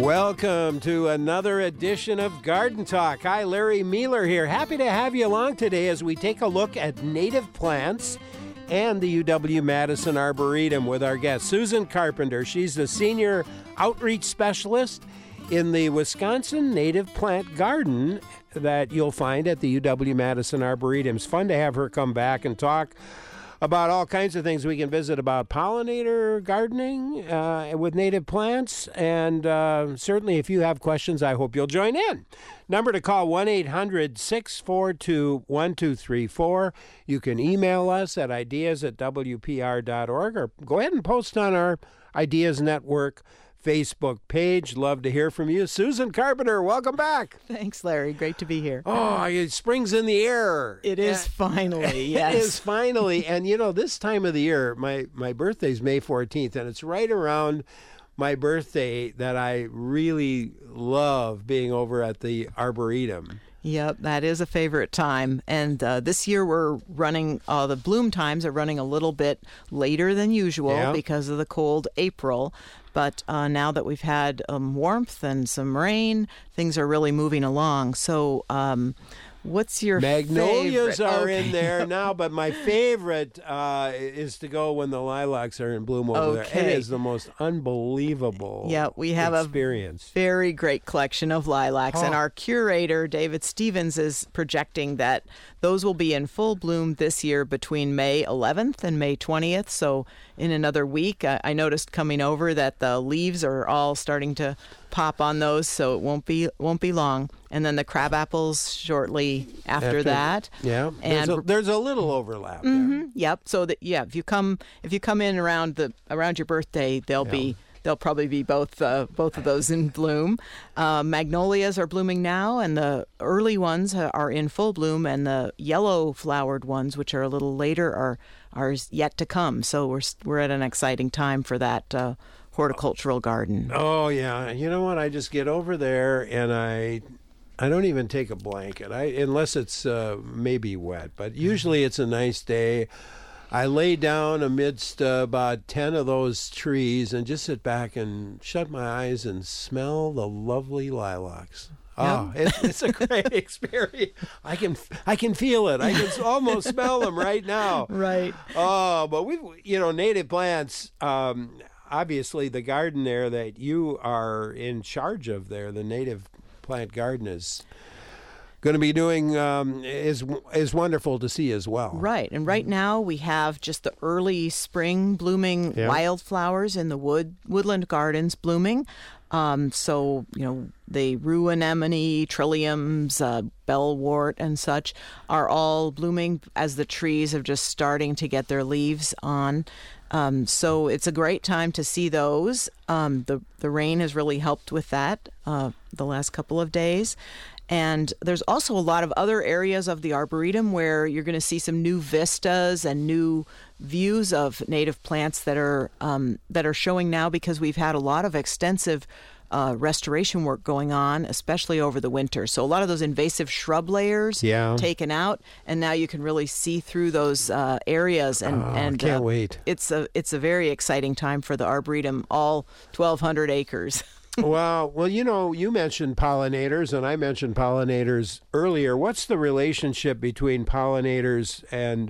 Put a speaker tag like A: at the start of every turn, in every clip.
A: Welcome to another edition of Garden Talk. Hi, Larry Mealer here. Happy to have you along today as we take a look at native plants and the UW-Madison Arboretum with our guest, Susan Carpenter. She's the Senior Outreach Specialist in the Wisconsin Native Plant Garden that you'll find at the UW-Madison Arboretum. It's fun to have her come back and talk about all kinds of things we can visit about pollinator gardening with native plants. And certainly if you have questions, I hope you'll join in. Number to call, 1-800-642-1234. You can email us at ideas@wpr.org or go ahead and post on our Ideas Network Facebook page. Love to hear from you. Susan Carpenter, welcome back.
B: Thanks, Larry. Great to be here.
A: Oh, spring's in the air.
B: It is finally, yes.
A: It is finally. And, you know, this time of the year, my birthday's May 14th, and it's right around my birthday that I really love being over at the Arboretum.
B: Yep, that is a favorite time. And this year we're running, the bloom times are running a little bit later than usual because of the cold April. But now that we've had warmth and some rain, things are really moving along. So what's your
A: Magnolias
B: favorite?
A: are in there now, but my favorite is to go when the lilacs are in bloom over there. It is the most unbelievable
B: we have
A: experience.
B: A very great collection of lilacs, and our curator, David Stevens, is projecting that those will be in full bloom this year between May 11th and May 20th. So in another week, I noticed coming over that the leaves are all starting to pop on those, so it won't be long. And then the crab apples shortly after that.
A: Yeah, and there's a little overlap there.
B: Yep. So if you come in around your birthday, they'll probably be both of those in bloom. Magnolias are blooming now, and the early ones are in full bloom, and the yellow flowered ones, which are a little later, are yet to come. So we're at an exciting time for that horticultural garden.
A: Oh yeah, you know what? I just get over there and I don't even take a blanket, unless it's maybe wet. But usually it's a nice day. I lay down amidst about 10 of those trees and just sit back and shut my eyes and smell the lovely lilacs. Oh, it's a great experience. I can feel it. I can almost smell them right now.
B: Right.
A: Oh, but native plants. Obviously, the garden there that you are in charge of there, the native plant garden, is going to be doing is wonderful to see as well.
B: Right. And right now we have just the early spring blooming wildflowers in the woodland gardens blooming. So, the rue anemone, trilliums, bellwort, and such are all blooming as the trees are just starting to get their leaves on. So it's a great time to see those. The rain has really helped with that the last couple of days. And there's also a lot of other areas of the Arboretum where you're going to see some new vistas and new views of native plants that are showing now, because we've had a lot of extensive restoration work going on, especially over the winter. So a lot of those invasive shrub layers taken out, and now you can really see through those areas. And
A: can't wait.
B: It's a very exciting time for the Arboretum, all 1,200 acres.
A: Well, you mentioned pollinators, and I mentioned pollinators earlier. What's the relationship between pollinators and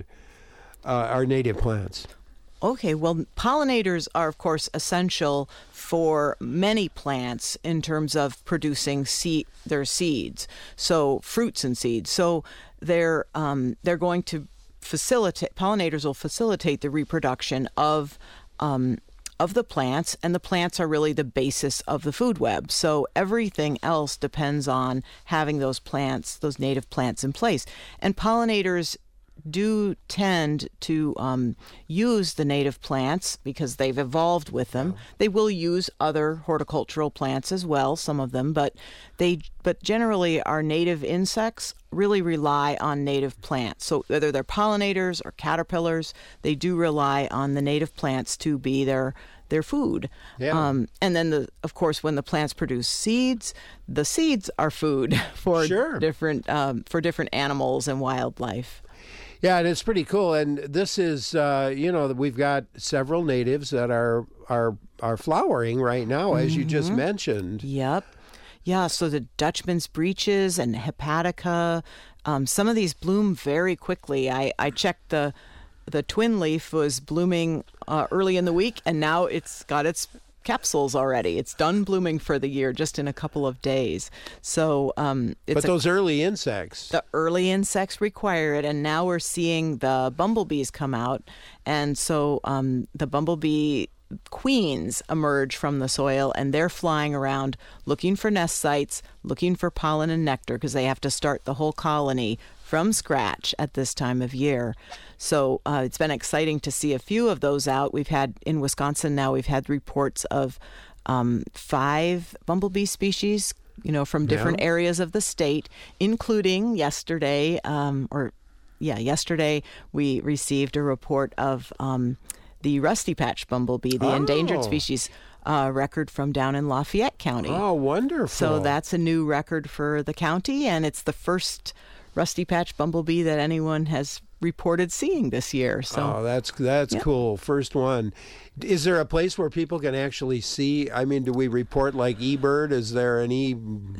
A: our native plants?
B: Okay, well, pollinators are, of course, essential for many plants in terms of producing their seeds, so fruits and seeds. So they're going to pollinators will facilitate the reproduction of the plants, and the plants are really the basis of the food web. So everything else depends on having those native plants in place. And pollinators do tend to use the native plants because they've evolved with them. They will use other horticultural plants as well, some of them, but generally our native insects really rely on native plants. So whether they're pollinators or caterpillars, they do rely on the native plants to be their food. Yeah. And then, of course, when the plants produce seeds, the seeds are food for different animals and wildlife.
A: Yeah, and it's pretty cool. And this is, we've got several natives that are flowering right now, as you just mentioned.
B: Yep. Yeah, so the Dutchman's breeches and hepatica, some of these bloom very quickly. I checked the twin leaf was blooming early in the week, and now it's got its capsules already. It's done blooming for the year just in a couple of days. So
A: but those early insects.
B: The early insects require it, and now we're seeing the bumblebees come out. And so the bumblebee queens emerge from the soil, and they're flying around looking for nest sites, looking for pollen and nectar, because they have to start the whole colony from scratch at this time of year. So it's been exciting to see a few of those out. We've had in Wisconsin now, we've had reports of 5 bumblebee species, from different areas of the state, including yesterday, yesterday we received a report of the rusty patch bumblebee, the endangered species record from down in Lafayette County.
A: Oh, wonderful.
B: So that's a new record for the county, and it's the first rusty patch bumblebee that anyone has reported seeing this year. So
A: that's cool. First one. Is there a place where people can actually see? I mean, do we report like eBird? Is there any?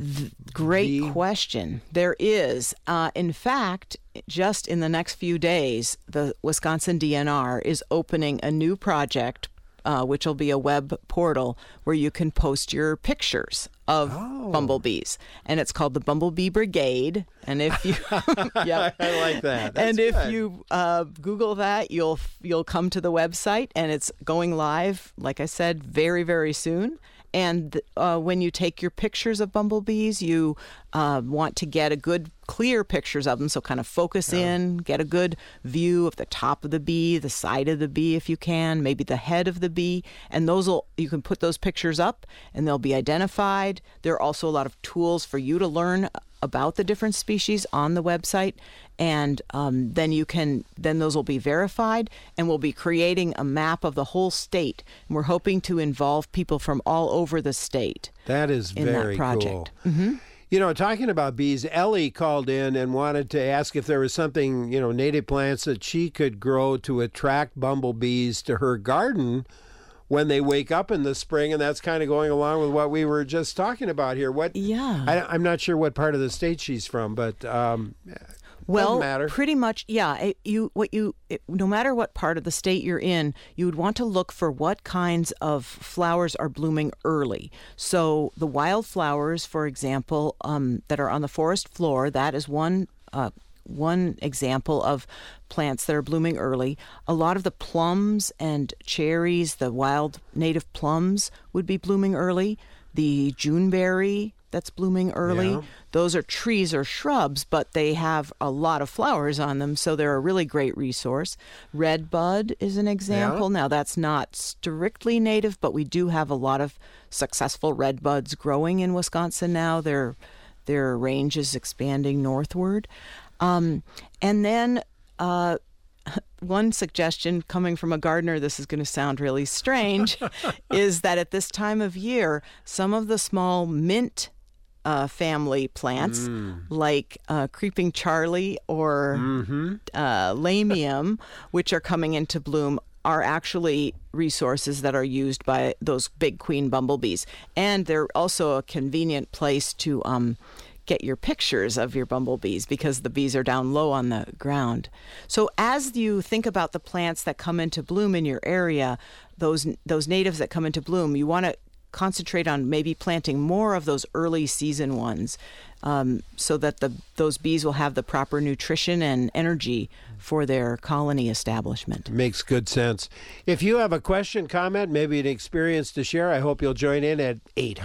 B: Great question. There is. In fact, just in the next few days, the Wisconsin DNR is opening a new project, which will be a web portal where you can post your pictures of bumblebees, and it's called the Bumblebee Brigade. And if you,
A: I like that.
B: If you Google that, you'll come to the website, and it's going live, like I said, very, very soon. And when you take your pictures of bumblebees, you want to get a good, clear pictures of them. So kind of focus in, get a good view of the top of the bee, the side of the bee if you can, maybe the head of the bee. And you can put those pictures up, and they'll be identified. There are also a lot of tools for you to learn about the different species on the website, and then those will be verified, and we'll be creating a map of the whole state. And we're hoping to involve people from all over the state.
A: That is very
B: that project.
A: Cool.
B: Mm-hmm.
A: Talking about bees, Ellie called in and wanted to ask if there was something, native plants that she could grow to attract bumblebees to her garden when they wake up in the spring, and that's kind of going along with what we were just talking about here. I'm not sure what part of the state she's from, but doesn't matter.
B: Pretty much, yeah. No matter what part of the state you're in, you would want to look for what kinds of flowers are blooming early. So the wildflowers, for example, that are on the forest floor, that is one example of plants that are blooming early. A lot of the plums and cherries, the wild native plums, would be blooming early. The juneberry that's blooming early. Those are trees or shrubs, but they have a lot of flowers on them, so they're a really great resource. Redbud is an example. Now, that's not strictly native, but we do have a lot of successful redbuds growing in Wisconsin now. Their range is expanding northward. And then one suggestion coming from a gardener, this is going to sound really strange, is that at this time of year, some of the small mint family plants like Creeping Charlie or Lamium, which are coming into bloom, are actually resources that are used by those big queen bumblebees. And they're also a convenient place to get your pictures of your bumblebees because the bees are down low on the ground. So as you think about the plants that come into bloom in your area, those natives that come into bloom, you want to concentrate on maybe planting more of those early season ones so that those bees will have the proper nutrition and energy for their colony establishment.
A: Makes good sense. If you have a question, comment, maybe an experience to share, I hope you'll join in at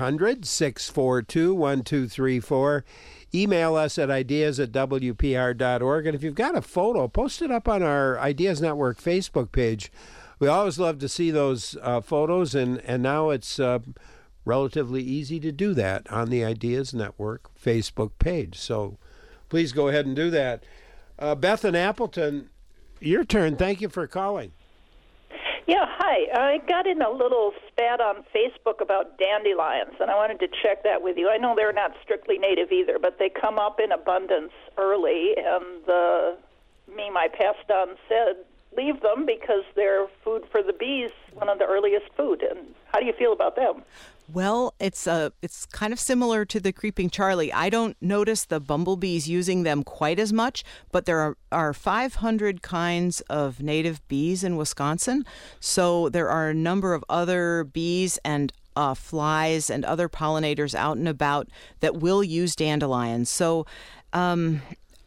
A: 800-642-1234. Email us at ideas@wpr.org. And if you've got a photo, post it up on our Ideas Network Facebook page. We always love to see those photos, and now it's relatively easy to do that on the Ideas Network Facebook page. So please go ahead and do that. Beth in Appleton, your turn. Thank you for calling.
C: Yeah, hi. I got in a little spat on Facebook about dandelions, and I wanted to check that with you. I know they're not strictly native either, but they come up in abundance early, and the my passed-on said, leave them because they're food for the bees, one of the earliest food. And how do you feel about them?
B: Well, it's kind of similar to the creeping Charlie. I don't notice the bumblebees using them quite as much, but there are 500 kinds of native bees in Wisconsin. So there are a number of other bees and flies and other pollinators out and about that will use dandelions. So we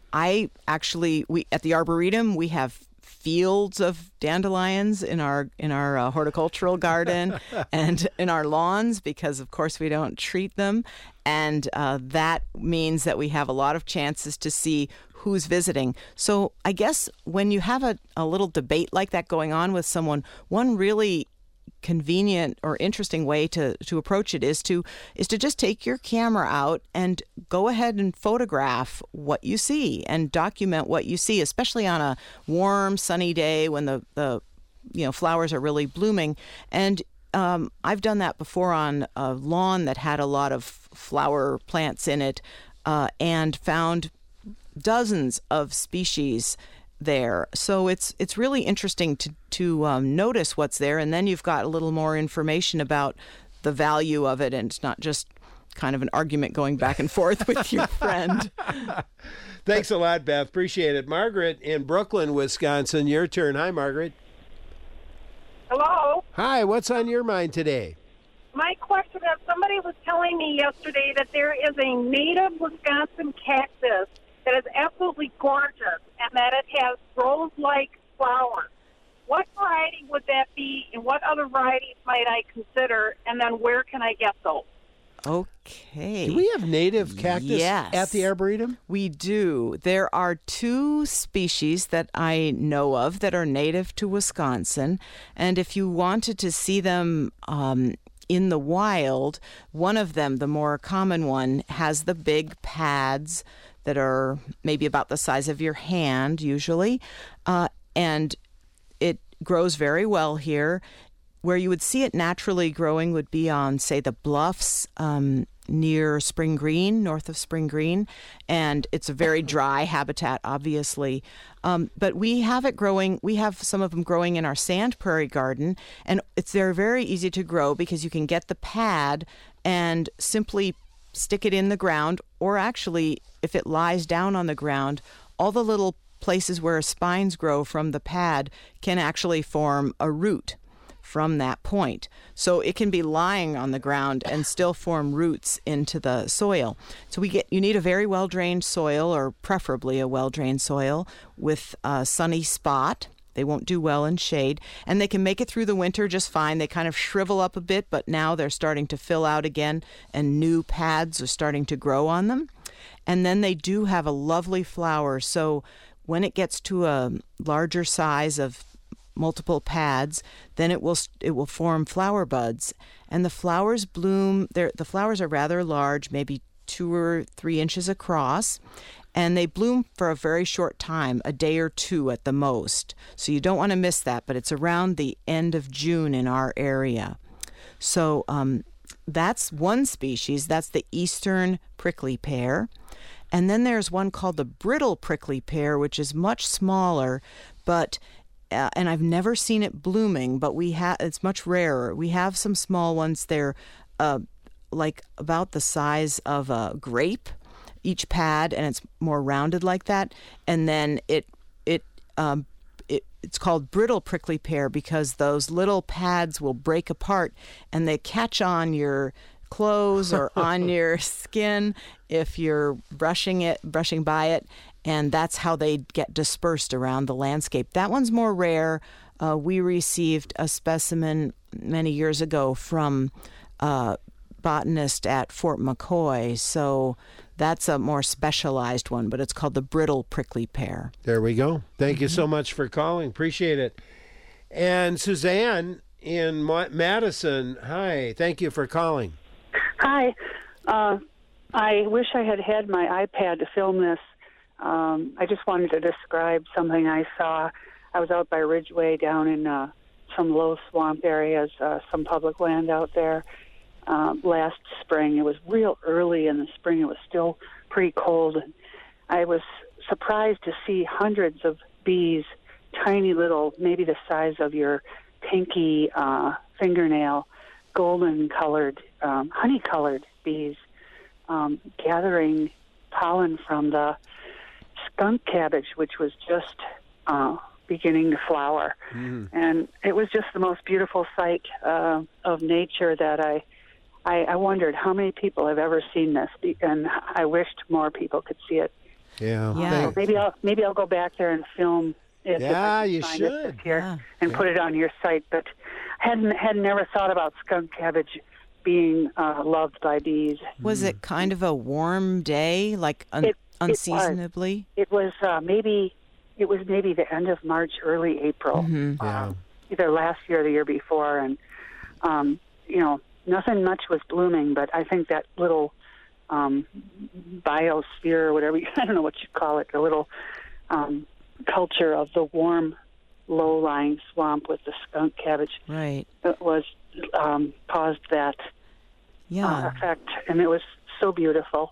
B: at the Arboretum, we have fields of dandelions in our horticultural garden and in our lawns because, of course, we don't treat them. And that means that we have a lot of chances to see who's visiting. So I guess when you have a little debate like that going on with someone, one really convenient or interesting way to approach it is to just take your camera out and go ahead and photograph what you see and document what you see, especially on a warm, sunny day when the flowers are really blooming. And I've done that before on a lawn that had a lot of flower plants in it and found dozens of species there. So it's really interesting to notice what's there, and then you've got a little more information about the value of it, and it's not just kind of an argument going back and forth with your friend.
A: Thanks a lot, Beth. Appreciate it. Margaret in Brooklyn, Wisconsin, your turn. Hi, Margaret.
D: Hello.
A: Hi, what's on your mind today?
D: My question is, somebody was telling me yesterday that there is a native Wisconsin cactus that is absolutely gorgeous and that it has rose-like flowers. What variety would that be, and what other varieties might I consider, and then where can I get those?
B: Okay.
A: Do we have native cactus
B: Yes.
A: at the Arboretum?
B: We do. There are 2 species that I know of that are native to Wisconsin, and if you wanted to see them in the wild, one of them, the more common one, has the big pads that are maybe about the size of your hand usually, and it grows very well here. Where you would see it naturally growing would be on, say, the bluffs near Spring Green, north of Spring Green, and it's a very dry habitat, obviously. But we have it growing. We have some of them growing in our sand prairie garden, and they're very easy to grow because you can get the pad and simply stick it in the ground, or actually, if it lies down on the ground, all the little places where spines grow from the pad can actually form a root from that point. So it can be lying on the ground and still form roots into the soil. So you need a very well-drained soil, or preferably a well-drained soil with a sunny spot. They won't do well in shade, and they can make it through the winter just fine. They kind of shrivel up a bit, but now they're starting to fill out again, and new pads are starting to grow on them. And then they do have a lovely flower. So when it gets to a larger size of multiple pads, then it will form flower buds, and the flowers bloom. The flowers are rather large, maybe 2 or 3 inches across. And they bloom for a very short time, a day or 2 at the most. So you don't want to miss that, but it's around the end of June in our area. So that's one species. That's the eastern prickly pear. And then there's one called the brittle prickly pear, which is much smaller, but and I've never seen it blooming, but it's much rarer. We have some small ones. They're like about the size of a grape, each pad, and it's more rounded like that. And then it's called brittle prickly pear because those little pads will break apart and they catch on your clothes or on your skin if you're brushing by it, and that's how they get dispersed around the landscape. That one's more rare. We received a specimen many years ago from a botanist at Fort McCoy, so that's a more specialized one, but it's called the brittle prickly pear.
A: There we go. Thank you so much for calling. Appreciate it. And Suzanne in Madison, hi. Thank you for calling.
E: Hi. I wish I had my iPad to film this. I just wanted to describe something I saw. I was out by Ridgeway down in some low swamp areas, some public land out there. Last spring. It was real early in the spring. It was still pretty cold. I was surprised to see hundreds of bees, tiny little, maybe the size of your pinky fingernail, golden-colored, honey-colored bees gathering pollen from the skunk cabbage, which was just beginning to flower. And it was just the most beautiful sight of nature that I wondered how many people have ever seen this, and I wished more people could see it.
A: Yeah.
E: So maybe I'll go back there and film it.
A: Yeah, you
E: find
A: should.
E: it this year and put it on your site. But had never thought about skunk cabbage being loved by bees.
B: Was it kind of a warm day, like unseasonably?
E: It was maybe the end of March, early April. Either last year or the year before, and nothing much was blooming. But I think that little biosphere, or whatever, I don't know what you call it, the little culture of the warm, low-lying swamp with the skunk cabbage,
B: right,
E: was caused that effect, and it was so beautiful.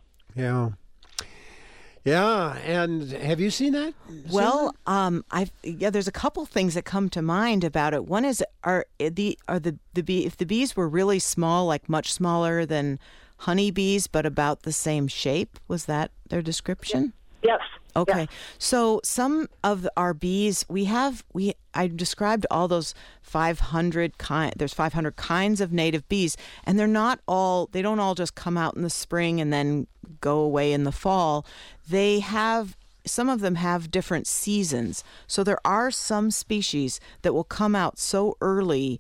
A: Yeah, and have you seen that?
B: Well, there's a couple things that come to mind about it. One is, if the bees were really small, like much smaller than honeybees, but about the same shape, was that their description?
E: Yes.
B: Okay.
E: Yes.
B: So some of our bees, I described all those 500 there's 500 kinds of native bees, and they don't all just come out in the spring and then go away in the fall. Some of them have different seasons. So there are some species that will come out so early,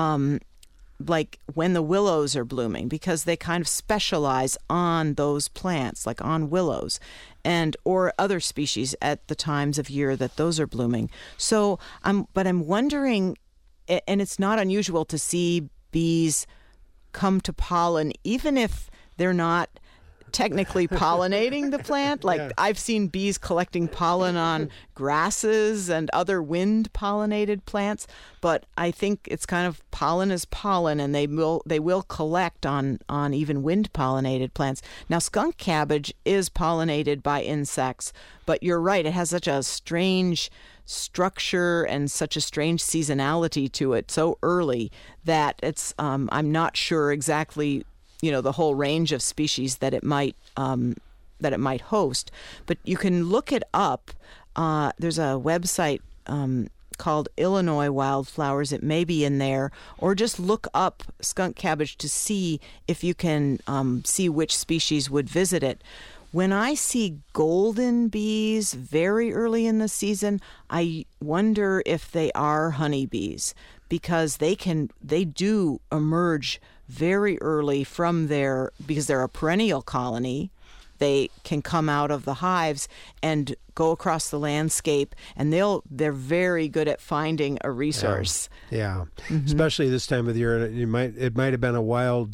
B: like when the willows are blooming, because they kind of specialize on those plants, like on willows, or other species at the times of year that those are blooming. So I'm wondering, and it's not unusual to see bees come to pollen, even if they're not technically pollinating the plant. Like I've seen bees collecting pollen on grasses and other wind pollinated plants, but I think it's kind of pollen is pollen, and they will collect on even wind pollinated plants. Now skunk cabbage is pollinated by insects, but you're right, it has such a strange structure and such a strange seasonality to it so early that it's I'm not sure exactly the whole range of species that it might host, but you can look it up. There's a website called Illinois Wildflowers. It may be in there, or just look up skunk cabbage to see if you can see which species would visit it. When I see golden bees very early in the season, I wonder if they are honeybees, because they do emerge very early because they're a perennial colony. They can come out of the hives and go across the landscape, and they're very good at finding a resource.
A: Yeah. Especially this time of the year. It might have been a wild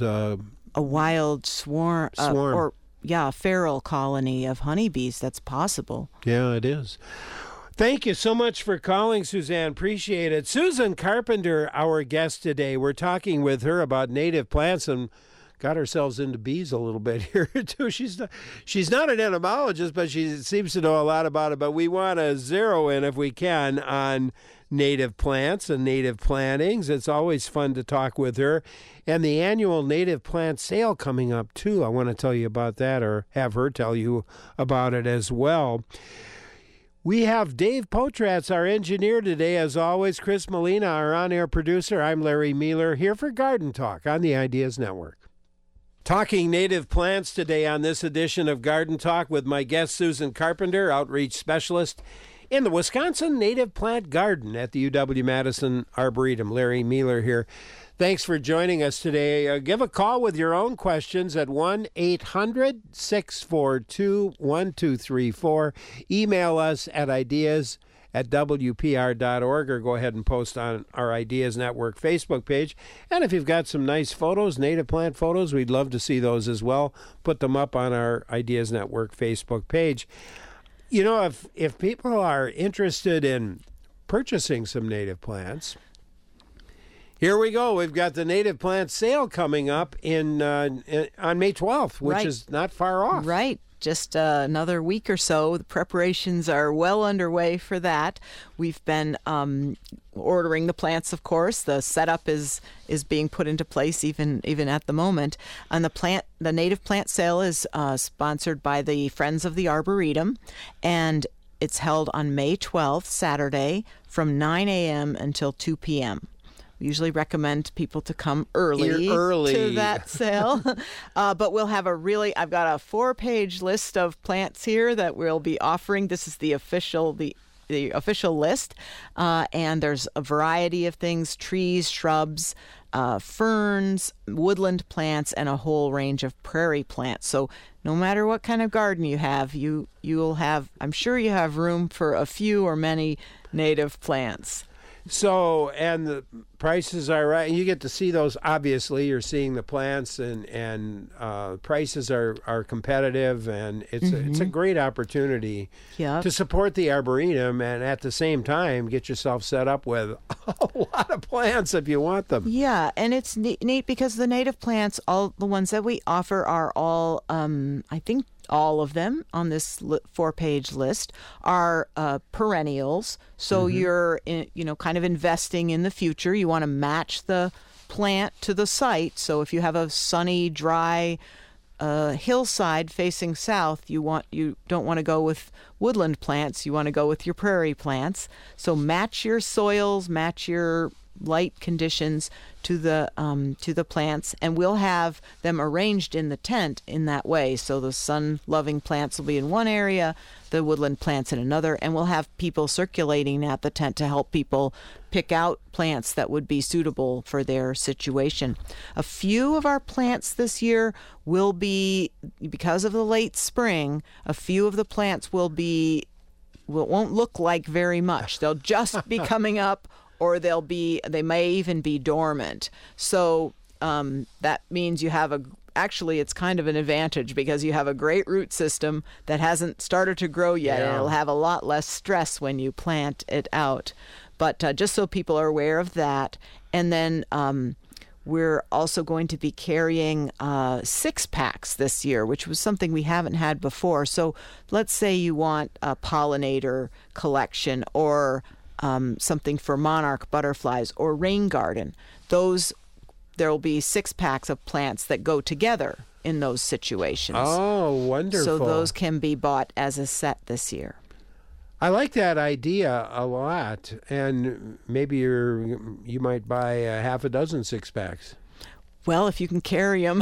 B: swarm. Or a feral colony of honeybees. That's possible.
A: Yeah, it is. Thank you so much for calling, Suzanne. Appreciate it. Susan Carpenter, our guest today. We're talking with her about native plants and got ourselves into bees a little bit here, too. She's not an entomologist, but she seems to know a lot about it. But we want to zero in, if we can, on native plants and native plantings. It's always fun to talk with her. And the annual native plant sale coming up, too. I want to tell you about that, or have her tell you about it as well. We have Dave Potratz, our engineer today. As always, Chris Molina, our on-air producer. I'm Larry Mealer, here for Garden Talk on the Ideas Network. Talking native plants today on this edition of Garden Talk with my guest, Susan Carpenter, outreach specialist in the Wisconsin Native Plant Garden at the UW-Madison Arboretum. Larry Mealer here. Thanks for joining us today. Give a call with your own questions at 1-800-642-1234. Email us at ideas@wpr.org, or go ahead and post on our Ideas Network Facebook page. And if you've got some nice photos, native plant photos, we'd love to see those as well. Put them up on our Ideas Network Facebook page. If people are interested in purchasing some native plants, here we go. We've got the native plant sale coming up on May 12th, which is not far off.
B: Right. just another week or so. The preparations are well underway for that. We've been ordering the plants, of course. The setup is being put into place even at the moment. And the native plant sale is sponsored by the Friends of the Arboretum, and it's held on May 12th, Saturday, from 9 a.m. until 2 p.m. We usually recommend people to come early to that sale. But we'll have I've got a 4-page list of plants here that we'll be offering. This is the official list. And there's a variety of things: trees, shrubs, ferns, woodland plants, and a whole range of prairie plants. So no matter what kind of garden you have, you'll have, I'm sure you have room for a few or many native plants.
A: So, and the prices are right. You get to see those. Obviously, you're seeing the plants, and prices are competitive, and it's a great opportunity to support the Arboretum, and at the same time get yourself set up with a lot of plants if you want them.
B: Yeah, and it's neat because the native plants, all the ones that we offer, are all I think all of them on this 4-page list are perennials. So you're kind of investing in the future. You want to match the plant to the site. So if you have a sunny, dry hillside facing south, you don't want to go with woodland plants. You want to go with your prairie plants. So match your soils, match your light conditions to the plants, and we'll have them arranged in the tent in that way. So the sun-loving plants will be in one area, the woodland plants in another, and we'll have people circulating at the tent to help people pick out plants that would be suitable for their situation. A few of our plants this year will be, because of the late spring, a few of the plants won't look like very much. They'll just be coming up, or they may even be dormant. So that means you have actually it's kind of an advantage because you have a great root system that hasn't started to grow yet.
A: Yeah.
B: And it'll have a lot less stress when you plant it out. But just so people are aware of that. And then we're also going to be carrying 6-packs this year, which was something we haven't had before. So let's say you want a pollinator collection or something for monarch butterflies or rain garden. There will be 6-packs of plants that go together in those situations.
A: Oh, wonderful.
B: So those can be bought as a set this year.
A: I like that idea a lot, and maybe you might buy a half a dozen 6-packs.
B: Well, if you can carry them.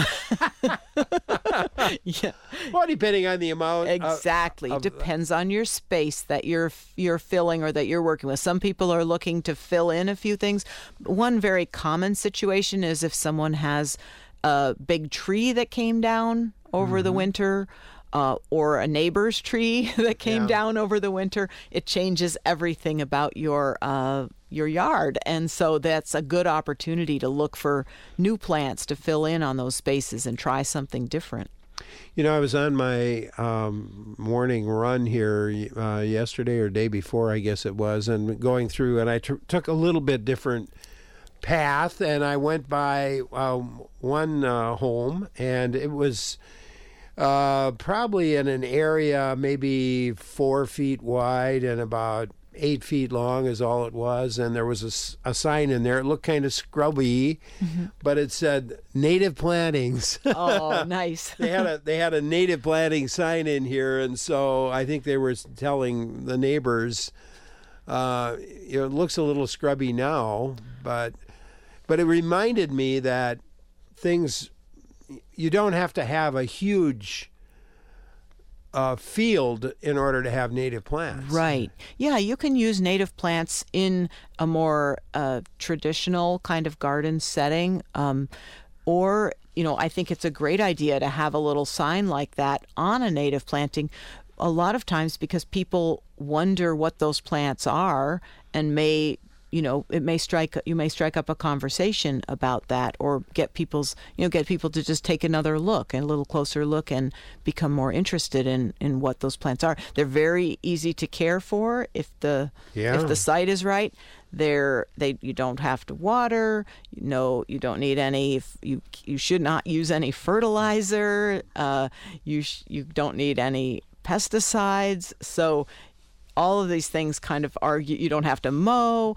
B: Yeah.
A: Well, depending on the amount.
B: Exactly. Depends on your space that you're filling or that you're working with. Some people are looking to fill in a few things. One very common situation is if someone has a big tree that came down over the winter, or a neighbor's tree that came down over the winter. It changes everything about your yard. And so that's a good opportunity to look for new plants to fill in on those spaces and try something different.
A: You know, I was on my morning run here yesterday or day before, I guess it was, and going through, and I took a little bit different path, and I went by one home, and it was probably in an area maybe 4 feet wide and about 8 feet long is all it was, and there was a sign in there. It looked kind of scrubby, but it said native plantings.
B: Oh, nice.
A: They had a native planting sign in here, and so I think they were telling the neighbors, it looks a little scrubby now, but it reminded me that you don't have to have a huge field in order to have native plants.
B: Right. Yeah, you can use native plants in a more traditional kind of garden setting. Or, I think it's a great idea to have a little sign like that on a native planting. A lot of times because people wonder what those plants are and may it may you may strike up a conversation about that, or get people to just take another look, and a little closer look, and become more interested in what those plants are. They're very easy to care for if the site is right. You don't have to water. You don't need any. You should not use any fertilizer. You don't need any pesticides. So all of these things kind of argue. You don't have to mow.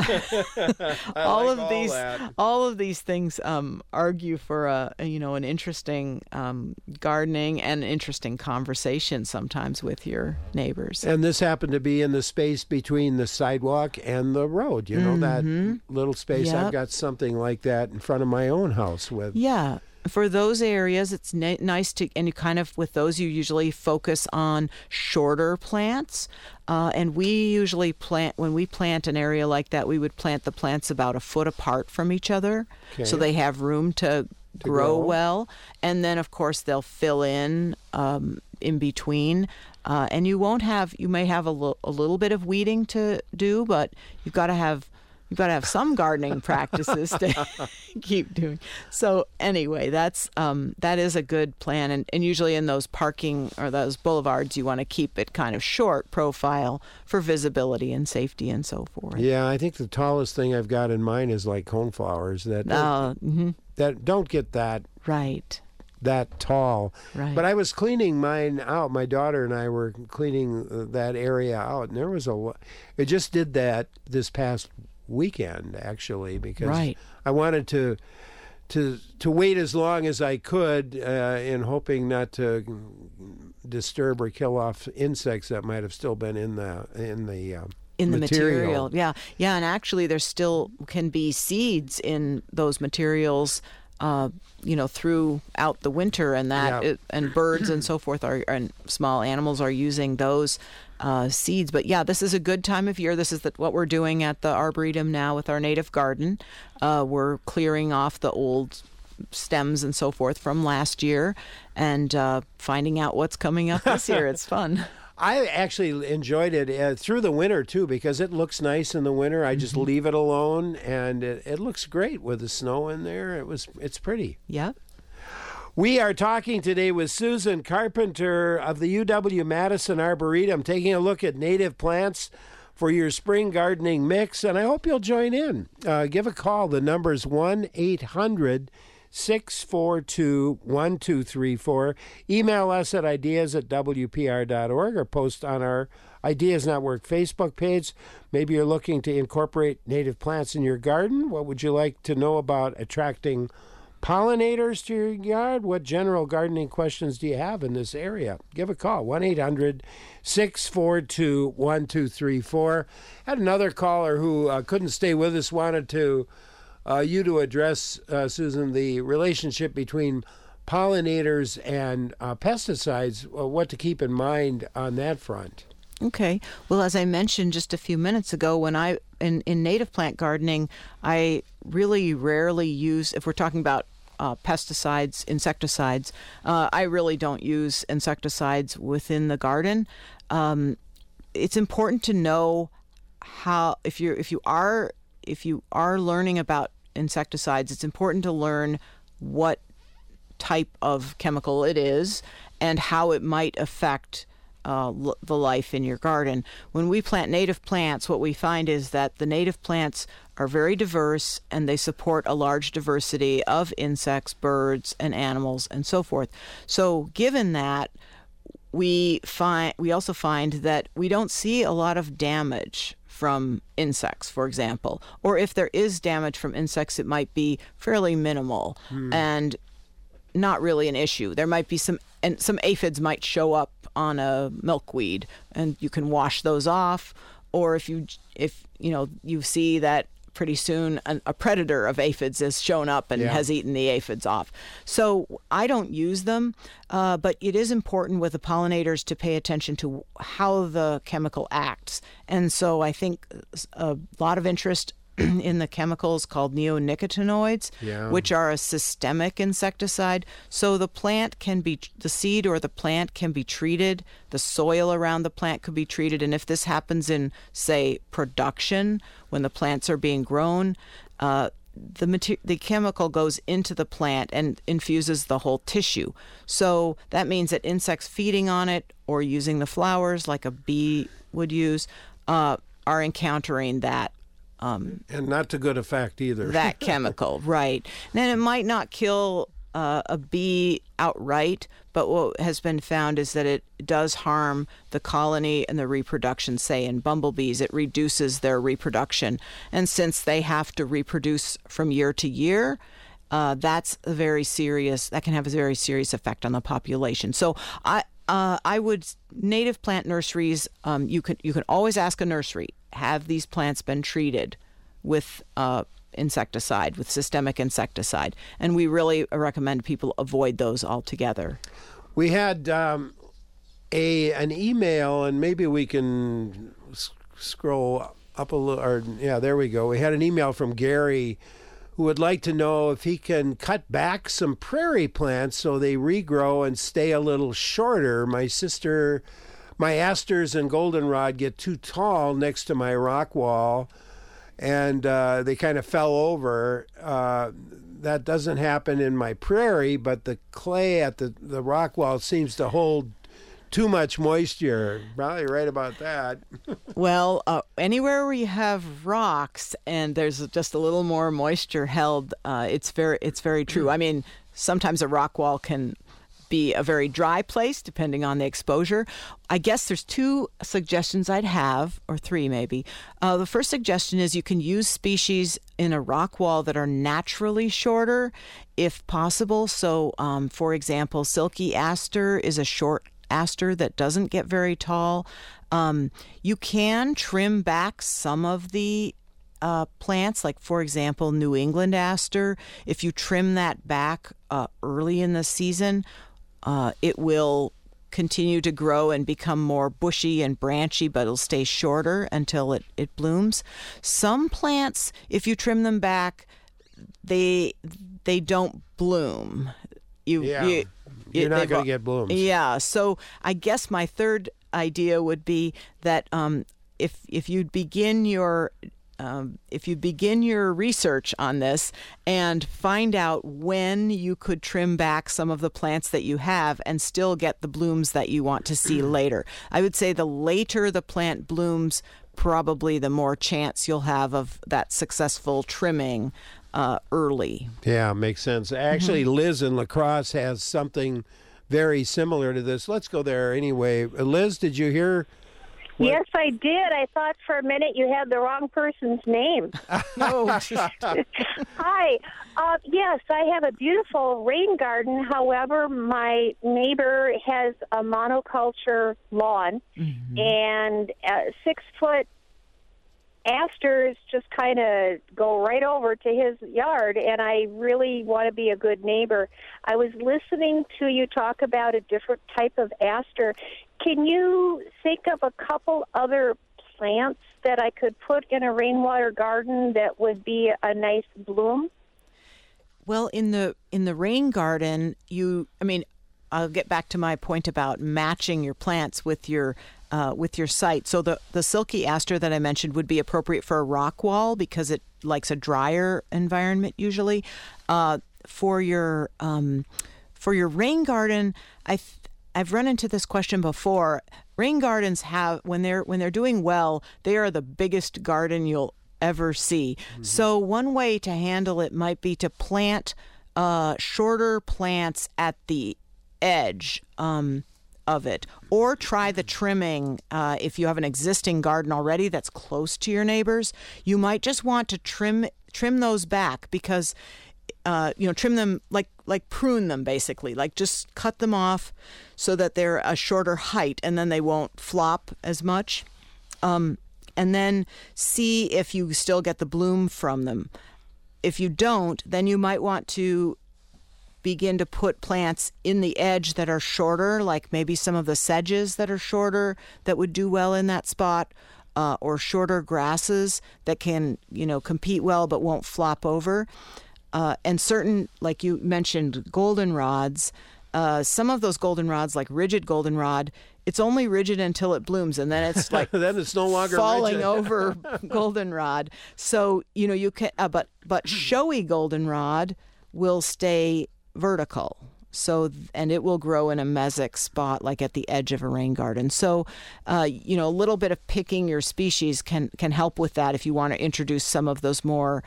B: All of these things argue for an interesting gardening and interesting conversation sometimes with your neighbors.
A: And this happened to be in the space between the sidewalk and the road. That little space.
B: Yep.
A: I've got something like that in front of my own house with.
B: Yeah. For those areas, it's nice to, and you kind of, with those, you usually focus on shorter plants. And we usually when we plant an area like that, we would plant the plants about a foot apart from each other. Okay. So they have room to grow well. And then, of course, they'll fill in between. And you may have a little bit of weeding to do, but you've got to have some gardening practices to keep doing. So anyway, that is a good plan. And usually in those parking or those boulevards, you want to keep it kind of short profile for visibility and safety and so forth.
A: Yeah, I think the tallest thing I've got in mine is like coneflowers that don't get that
B: right.
A: that tall.
B: Right.
A: But I was cleaning mine out. My daughter and I were cleaning that area out, and there was it just did that this past weekend, actually, because I wanted to wait as long as I could in hoping not to disturb or kill off insects that might have still been in the material.
B: Yeah, and actually there still can be seeds in those materials throughout the winter, and and birds and so forth and small animals are using those seeds. But this is a good time of year. This is what we're doing at the Arboretum now with our native garden. We're clearing off the old stems and so forth from last year and finding out what's coming up this year. It's fun.
A: I actually enjoyed it through the winter, too, because it looks nice in the winter. I just leave it alone, and it looks great with the snow in there. It's pretty.
B: Yep.
A: We are talking today with Susan Carpenter of the UW-Madison Arboretum, taking a look at native plants for your spring gardening mix, and I hope you'll join in. Give a call. The number's 1-800-642-1234. Email us at ideas@wpr.org or post on our Ideas Network Facebook page. Maybe you're looking to incorporate native plants in your garden. What would you like to know about attracting pollinators to your yard? What general gardening questions do you have in this area? Give a call, 1-800-642-1234. Had another caller who couldn't stay with us, wanted to you to address, Susan, the relationship between pollinators and pesticides, what to keep in mind on that front.
B: Okay. Well, as I mentioned just a few minutes ago, when in native plant gardening, I really rarely use, if we're talking about pesticides, insecticides, I really don't use insecticides within the garden. It's important to know how, if you are learning about insecticides, it's important to learn what type of chemical it is and how it might affect the life in your garden. When we plant native plants, what we find is that the native plants are very diverse and they support a large diversity of insects, birds, and animals, and so forth. So given that, we also find that we don't see a lot of damage from insects, for example, or if there is damage from insects, it might be fairly minimal and not really an issue. There might be some aphids might show up on a milkweed, and you can wash those off. Or if you see that pretty soon a predator of aphids has shown up and has eaten the aphids off. So I don't use them, but it is important with the pollinators to pay attention to how the chemical acts. And so I think a lot of interest in the chemicals called neonicotinoids, which are a systemic insecticide. So the seed or the plant can be treated, the soil around the plant could be treated, and if this happens in, say, production, when the plants are being grown, the chemical goes into the plant and infuses the whole tissue. So that means that insects feeding on it or using the flowers like a bee would use are encountering that.
A: And not to good effect either.
B: That chemical, right. Then it might not kill a bee outright, but what has been found is that it does harm the colony and the reproduction. Say in bumblebees, it reduces their reproduction. And since they have to reproduce from year to year, that can have a very serious effect on the population. So I would, native plant nurseries, you can always ask a nursery, have these plants been treated with insecticide, with systemic insecticide? And we really recommend people avoid those altogether.
A: We had an email, and maybe we can scroll up a little. There we go. We had an email from Gary, who would like to know if he can cut back some prairie plants so they regrow and stay a little shorter. My asters and goldenrod get too tall next to my rock wall, and they kind of fell over. That doesn't happen in my prairie, but the clay at the rock wall seems to hold too much moisture. Probably right about that.
B: Well, anywhere where you have rocks and there's just a little more moisture held, it's very true. I mean, sometimes a rock wall can be a very dry place depending on the exposure. I guess there's two suggestions I'd have, or three maybe. The first suggestion is you can use species in a rock wall that are naturally shorter if possible. So, for example, silky aster is a short aster that doesn't get very tall. You can trim back some of the plants, like, for example, New England aster. If you trim that back early in the season, it will continue to grow and become more bushy and branchy, but it'll stay shorter until it blooms. Some plants, if you trim them back, they don't bloom. You're
A: not going to get blooms.
B: Yeah. So I guess my third idea would be that if you begin your research on this and find out when you could trim back some of the plants that you have and still get the blooms that you want to see later. I would say the later the plant blooms, probably the more chance you'll have of that successful trimming early.
A: Yeah, makes sense. Actually, Liz in La Crosse has something very similar to this. Let's go there anyway. Liz, did you hear?
F: Yes, I did. I thought for a minute you had the wrong person's name. Hi. Yes, I have a beautiful rain garden. However, my neighbor has a monoculture lawn, and 6-foot asters just kind of go right over to his yard, and I really want to be a good neighbor. I was listening to you talk about a different type of aster. Can you think of a couple other plants that I could put in a rainwater garden that would be a nice bloom?
B: Well, in the rain garden, I'll get back to my point about matching your plants with your site. So the silky aster that I mentioned would be appropriate for a rock wall because it likes a drier environment usually. For your rain garden, I've run into this question before. Rain gardens have, when they're doing well, they are the biggest garden you'll ever see. So one way to handle it might be to plant shorter plants at the edge of it, or try the trimming. If you have an existing garden already that's close to your neighbors, you might just want to trim those back because trim them like prune them, basically, like just cut them off so that they're a shorter height and then they won't flop as much. And then see if you still get the bloom from them. If you don't, then you might want to begin to put plants in the edge that are shorter, like maybe some of the sedges that are shorter that would do well in that spot. or shorter grasses that can, compete well but won't flop over. And certain, like you mentioned, goldenrods. Some of those goldenrods, like rigid goldenrod, it's only rigid until it blooms, and then it's like
A: then it's no longer
B: falling
A: rigid.
B: over goldenrod. So you can, but showy goldenrod will stay vertical. So, and it will grow in a mesic spot, like at the edge of a rain garden. So, a little bit of picking your species can help with that if you want to introduce some of those more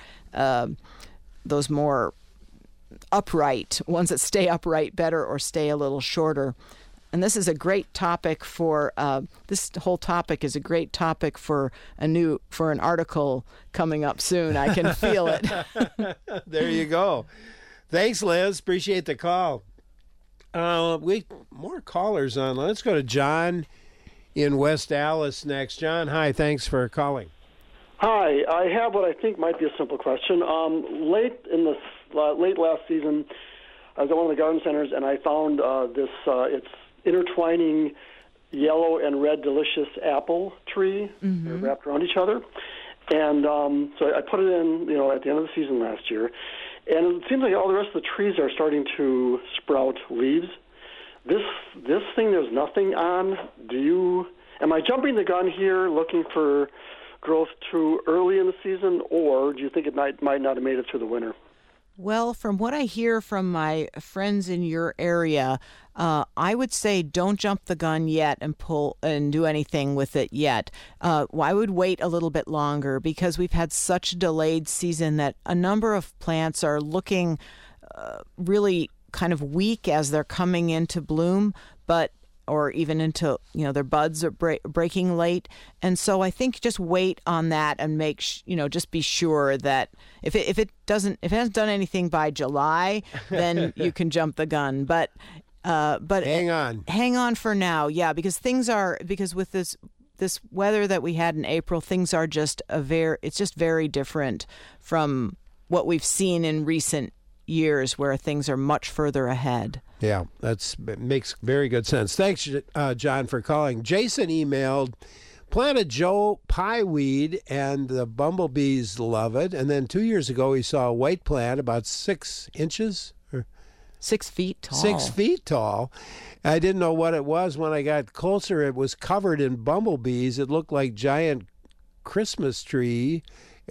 B: upright ones that stay upright better or stay a little shorter. And this is a great topic for this whole topic is a great topic for an article coming up soon. I can feel it.
A: There you go. Thanks, Liz. Appreciate the call. More callers on. Let's go to John in West Allis next. John, hi. Thanks for calling.
G: Hi. I have what I think might be a simple question. Late last season, I was at one of the garden centers, and I found this. It's intertwining yellow and red delicious apple tree. They're wrapped around each other, and so I put it in. At the end of the season last year. And it seems like all the rest of the trees are starting to sprout leaves. This thing there's nothing on. Am I jumping the gun here looking for growth too early in the season, or do you think it might not have made it through the winter?
B: Well, from what I hear from my friends in your area, I would say don't jump the gun yet and pull and do anything with it yet. I would wait a little bit longer because we've had such a delayed season that a number of plants are looking really kind of weak as they're coming into bloom, or even into, their buds are breaking late. And so I think just wait on that and make, just be sure that if it hasn't done anything by July, then you can jump the gun. But hang on for now. Yeah. Because with this weather that we had in April, things are just it's just very different from what we've seen in recent years where things are much further ahead.
A: Yeah, that makes very good sense. Thanks, John, for calling. Jason emailed, planted Joe pieweed, and the bumblebees love it. And then 2 years ago, he saw a white plant about 6 inches.
B: 6 feet tall.
A: 6 feet tall. I didn't know what it was. When I got closer, it was covered in bumblebees. It looked like a giant Christmas tree.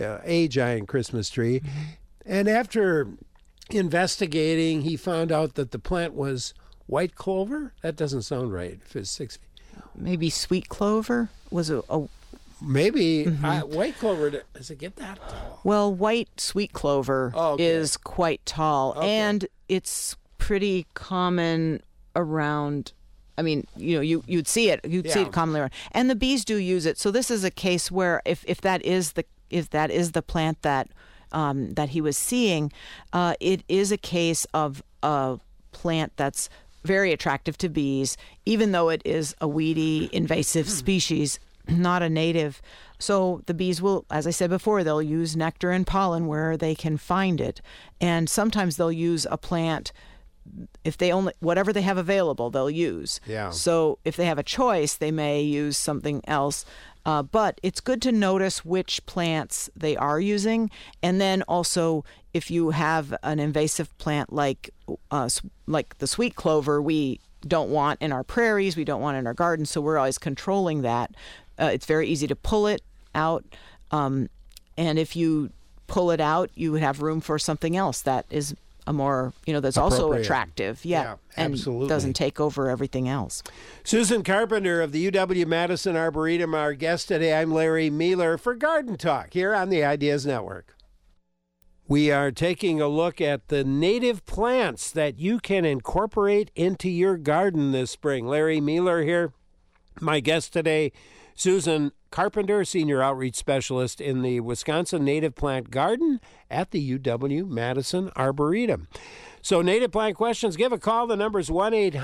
A: Mm-hmm. And after investigating, he found out that the plant was white clover. That doesn't sound right if it's 6 feet.
B: Maybe sweet clover was a
A: maybe white clover. Does it get that tall?
B: Well, white sweet clover is quite tall, and it's pretty common around. I mean, you'd see it. You'd see it commonly around, and the bees do use it. So this is a case where if that is the plant that he was seeing, it is a case of a plant that's very attractive to bees, even though it is a weedy, invasive species, not a native. So the bees will, as I said before, they'll use nectar and pollen where they can find it. And sometimes they'll use a plant, whatever they have available, they'll use. Yeah. So if they have a choice, they may use something else. But it's good to notice which plants they are using. And then also, if you have an invasive plant like the sweet clover, we don't want in our prairies, we don't want in our gardens, so we're always controlling that. It's very easy to pull it out. And if you pull it out, you would have room for something else that is a more, that's also attractive. Yeah, and
A: absolutely.
B: Doesn't take over everything else.
A: Susan Carpenter of the UW-Madison Arboretum, our guest today. I'm Larry Mealer for Garden Talk here on the Ideas Network. We are taking a look at the native plants that you can incorporate into your garden this spring. Larry Mealer here. My guest today, Susan Carpenter, Senior Outreach Specialist in the Wisconsin Native Plant Garden at the UW-Madison Arboretum. So native plant questions, give a call. The number is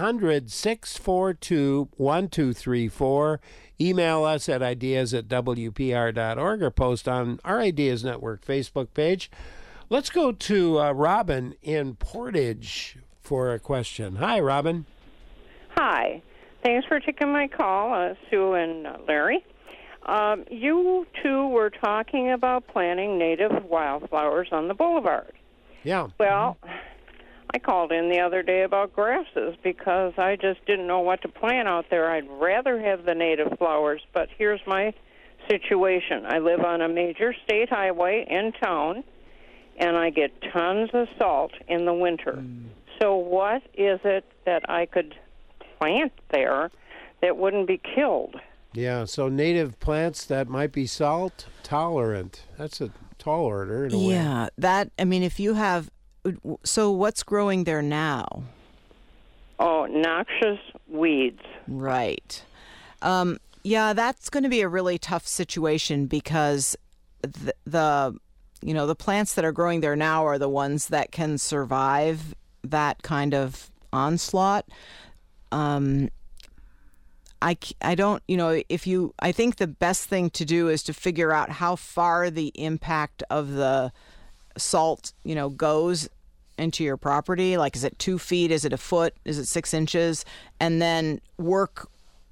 A: 1-800-642-1234. Email us at ideas@wpr.org or post on our Ideas Network Facebook page. Let's go to Robin in Portage for a question. Hi, Robin.
H: Hi. Thanks for taking my call, Sue and Larry. You two were talking about planting native wildflowers on the boulevard.
A: Yeah.
H: Well, I called in the other day about grasses because I just didn't know what to plant out there. I'd rather have the native flowers, but here's my situation. I live on a major state highway in town, and I get tons of salt in the winter. So what is it that I could plant there that wouldn't be killed?
A: Yeah, so native plants that might be salt tolerant. That's a tall order in a way.
B: Yeah, if you have, so what's growing there now?
H: Oh, noxious weeds.
B: Right. Yeah, that's going to be a really tough situation because the plants that are growing there now are the ones that can survive that kind of onslaught. I think the best thing to do is to figure out how far the impact of the salt, goes into your property. Like, is it 2 feet? Is it a foot? Is it 6 inches? And then work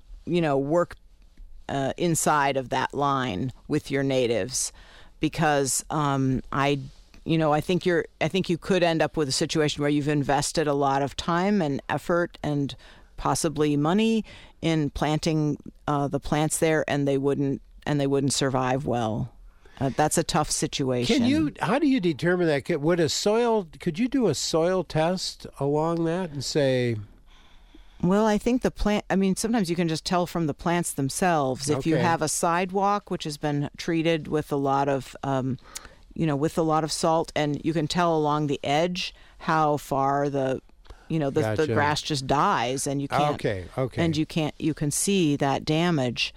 B: inside of that line with your natives, because I think you could end up with a situation where you've invested a lot of time and effort and possibly money in planting the plants there, and they wouldn't survive well. That's a tough situation.
A: How do you determine that? Could you do a soil test along that and say?
B: Well, I think sometimes you can just tell from the plants themselves. If you have a sidewalk which has been treated with a lot of, salt, and you can tell along the edge how far the grass just dies, and you can't. And you can see that damage,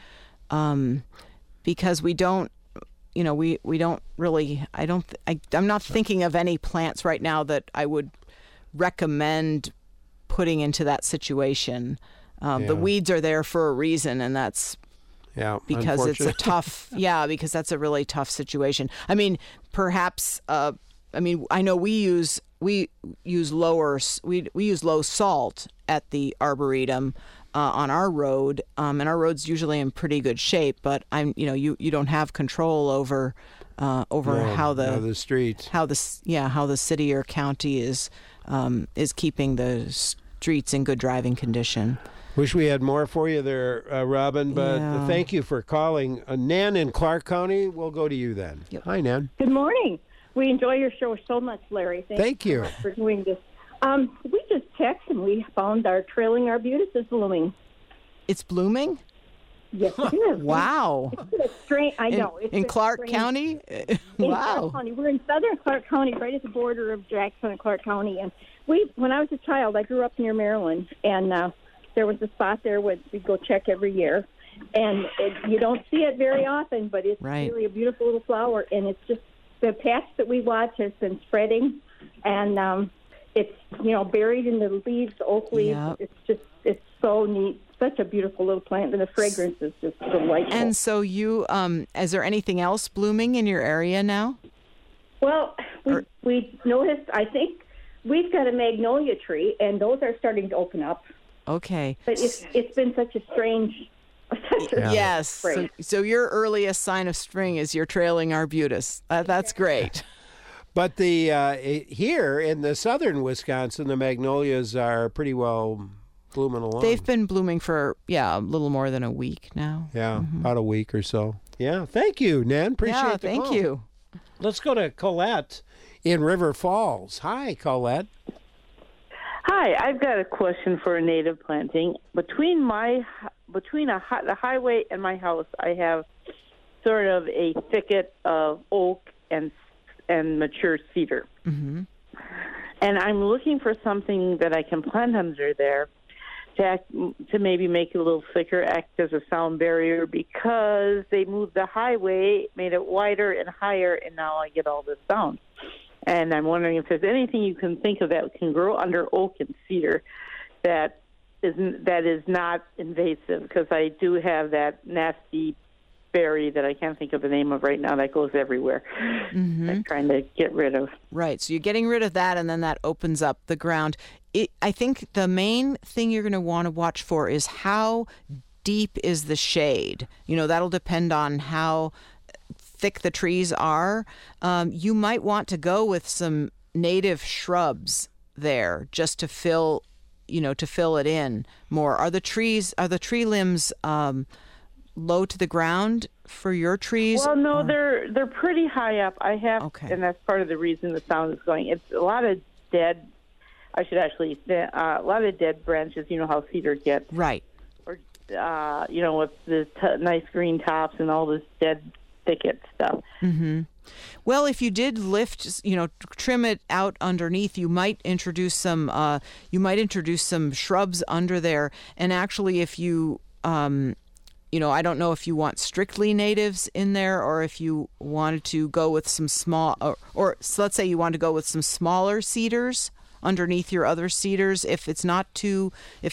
B: because we don't. We don't really. I'm not thinking of any plants right now that I would recommend putting into that situation. The weeds are there for a reason, and that's because it's a tough. Because that's a really tough situation. I mean, perhaps. I know we use low salt at the Arboretum on our road, and our road's usually in pretty good shape. But you don't have control over how the street, how the city or county is keeping the streets in good driving condition.
A: Wish we had more for you there, Robin, but thank you for calling. Nan in Clark County, we'll go to you then.
B: Yep.
A: Hi, Nan.
I: Good morning. We enjoy your show so much, Larry.
A: Thank you
I: so much for doing this. We just checked and we found our trailing arbutus is blooming.
B: It's blooming?
I: Yes, it is.
B: Wow.
I: It's strange. I know.
B: In Clark County? Wow.
I: Clark County. We're in southern Clark County, right at the border of Jackson and Clark County. And when I was a child, I grew up near Maryland, and there was a spot there where we'd go check every year. And you don't see it very often, but it's really a beautiful little flower. And it's just, the patch that we watch has been spreading, and it's buried in the leaves, the oak leaves. Yep. It's so neat. Such a beautiful little plant, and the fragrance is just delightful.
B: And so is there anything else blooming in your area now?
I: Well, we noticed, I think we've got a magnolia tree, and those are starting to open up.
B: Okay.
I: But it's been such a strange.
B: Yes. So your earliest sign of spring is your trailing arbutus. That's great.
A: But here in the southern Wisconsin, the magnolias are pretty well blooming along.
B: They've been blooming for a little more than a week now.
A: Yeah, about a week or so. Yeah, thank you, Nan. Appreciate the call.
B: Thank you.
A: Let's go to Colette in River Falls. Hi, Colette.
J: Hi, I've got a question for a native planting. Between the highway and my house, I have sort of a thicket of oak and mature cedar. Mm-hmm. And I'm looking for something that I can plant under there to maybe make it a little thicker, act as a sound barrier, because they moved the highway, made it wider and higher, and now I get all this sound. And I'm wondering if there's anything you can think of that can grow under oak and cedar that is not invasive, because I do have that nasty berry that I can't think of the name of right now that goes everywhere. Mm-hmm. I'm trying to get rid of.
B: Right. So you're getting rid of that, and then that opens up the ground. I think the main thing you're going to want to watch for is how deep is the shade? That'll depend on how thick the trees are. You might want to go with some native shrubs there just to fill it in more. Are the tree limbs low to the ground for your trees?
J: Well, no, they're pretty high up. I have, and that's part of the reason the sound is going. It's a lot of dead. I should actually say a lot of dead branches. You know how cedar gets,
B: right?
J: Or with the nice green tops and all this dead thicket stuff.
B: Mm-hmm. Well, if you did trim it out underneath, you might introduce some shrubs under there. And actually, if you I don't know if you want strictly natives in there or if you wanted to go with some small, or so let's say you want to go with some smaller cedars underneath your other cedars. If it's not too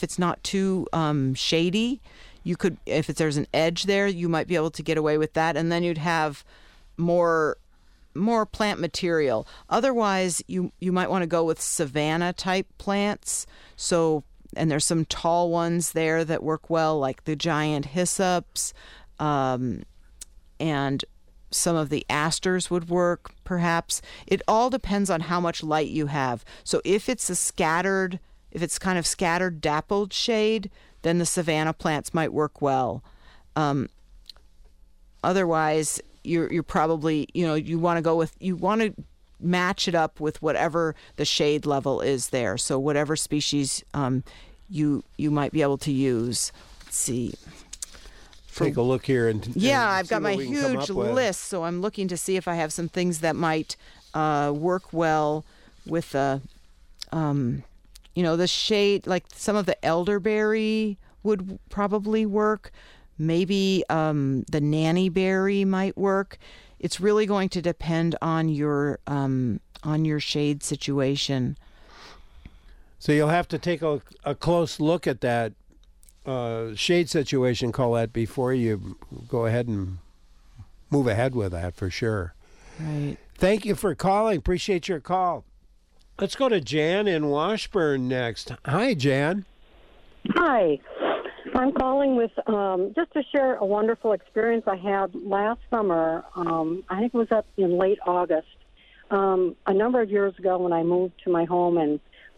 B: shady, you could, if there's an edge there, you might be able to get away with that, and then you'd have more plant material. Otherwise, you might want to go with savanna type plants. And there's some tall ones there that work well, like the giant hyssops, and some of the asters would work, perhaps. It all depends on how much light you have. So if it's kind of scattered, dappled shade, then the savanna plants might work well. Otherwise, you're probably, you want to match it up with whatever the shade level is there. So whatever species you might be able to use. Let's see.
A: Take a look here and
B: I've got my huge list, so I'm looking to see if I have some things that might work well with the shade. Like some of the elderberry would probably work. Maybe the nanny berry might work. It's really going to depend on your shade situation.
A: So you'll have to take a close look at that shade situation, Colette, before you go ahead and move ahead with that for sure.
B: Right.
A: Thank you for calling. Appreciate your call. Let's go to Jan in Washburn next. Hi, Jan.
K: Hi. I'm calling with just to share a wonderful experience I had last summer. I think it was up in late August. A number of years ago when I moved to my home and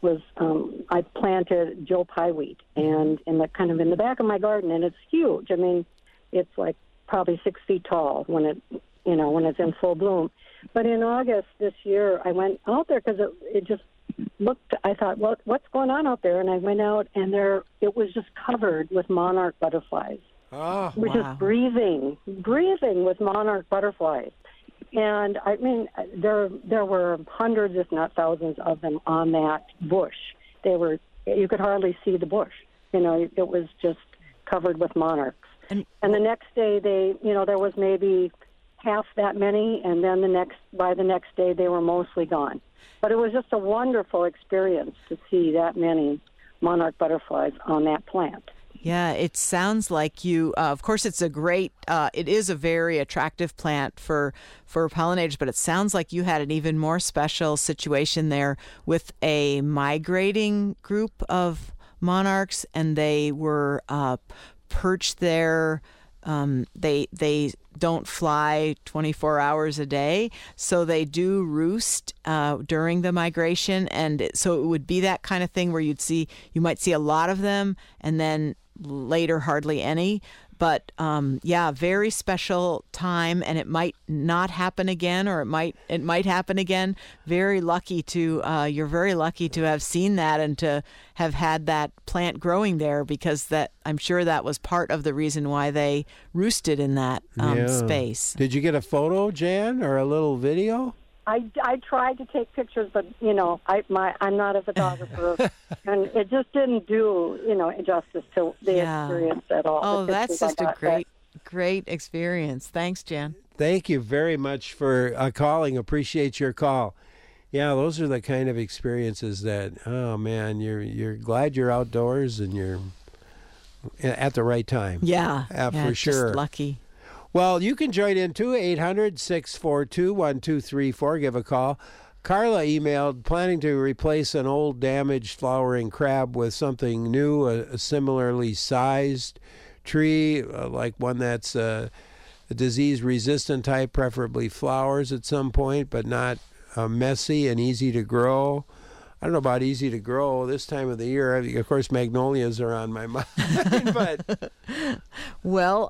K: I planted Joe Pye wheat and in the back of my garden, and it's huge. I mean, it's like probably 6 feet tall when it's in full bloom. But in August this year, I went out there because it just looked. I thought, well, what's going on out there? And I went out, and it was just covered with monarch butterflies.
A: Oh,
K: we're just breathing with monarch butterflies. And I mean, there were hundreds, if not thousands, of them on that bush. You could hardly see the bush. It was just covered with monarchs. And the next day, there was maybe half that many, and then by the next day, they were mostly gone. But it was just a wonderful experience to see that many monarch butterflies on that plant.
B: Yeah, it sounds like you, of course, it is a very attractive plant for pollinators, but it sounds like you had an even more special situation there with a migrating group of monarchs, and they were perched there. They don't fly 24 hours a day, so they do roost during the migration, and so it would be that kind of thing where you might see a lot of them, and then later hardly any. But very special time, and it might not happen again, or it might happen again. Very lucky you're very lucky to have seen that and to have had that plant growing there, because I'm sure that was part of the reason why they roosted in that space.
A: Did you get a photo, Jan, or a little video?
K: I tried to take pictures, but I'm not a photographer, and it just didn't do justice to the experience at all.
B: Oh, that's just a great experience. Thanks, Jan.
A: Thank you very much for calling. Appreciate your call. Yeah, those are the kind of experiences that, oh man, you're glad you're outdoors and you're at the right time.
B: Yeah,
A: for sure.
B: Just lucky.
A: Well, you can join in too, 800-642-1234. Give a call. Carla emailed, planning to replace an old damaged flowering crab with something new, a similarly sized tree, like one that's a disease-resistant type, preferably flowers at some point, but not messy and easy to grow. I don't know about easy to grow this time of the year. Of course, magnolias are on my mind, but
B: well,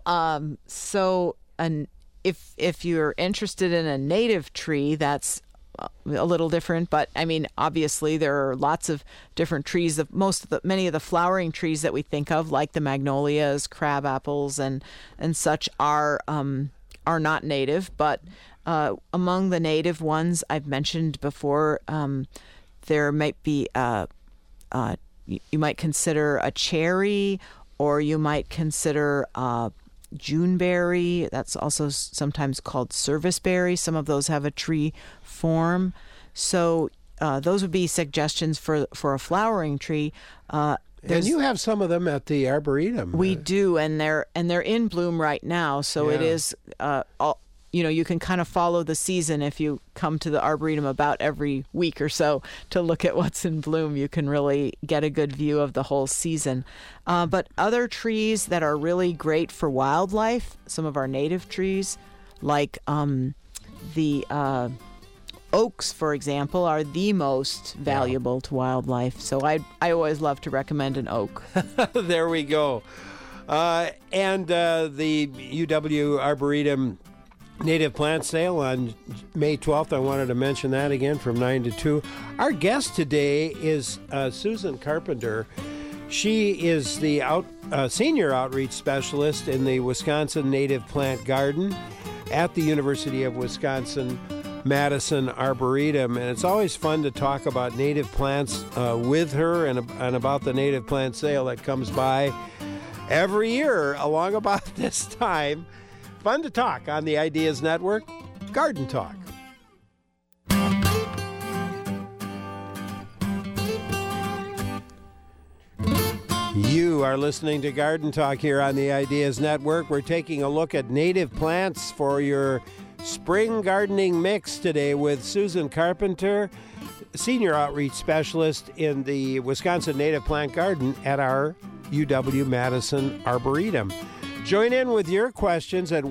B: if you're interested in a native tree, that's a little different. But I mean, obviously, there are lots of different trees. Many of the flowering trees that we think of, like the magnolias, crab apples, and such, are not native. But among the native ones I've mentioned before, there might be you might consider a cherry, or you might consider Juneberry. That's also sometimes called serviceberry. Some of those have a tree form. So those would be suggestions for a flowering tree.
A: And you have some of them at the Arboretum.
B: We do, and they're in bloom right now. So it is you can kind of follow the season if you come to the Arboretum about every week or so to look at what's in bloom. You can really get a good view of the whole season. But other trees that are really great for wildlife, some of our native trees, like the oaks, for example, are the most valuable to wildlife. So I always love to recommend an oak.
A: There we go. And the UW Arboretum Native Plant Sale on May 12th. I wanted to mention that again from 9 to 2. Our guest today is Susan Carpenter. She is the senior outreach specialist in the Wisconsin Native Plant Garden at the University of Wisconsin-Madison Arboretum. And it's always fun to talk about native plants with her and about the Native Plant Sale that comes by every year along about this time. Fun to talk on the Ideas Network, Garden Talk. You are listening to Garden Talk here on the Ideas Network. We're taking a look at native plants for your spring gardening mix today with Susan Carpenter, Senior Outreach Specialist in the Wisconsin Native Plant Garden at our UW-Madison Arboretum. Join in with your questions at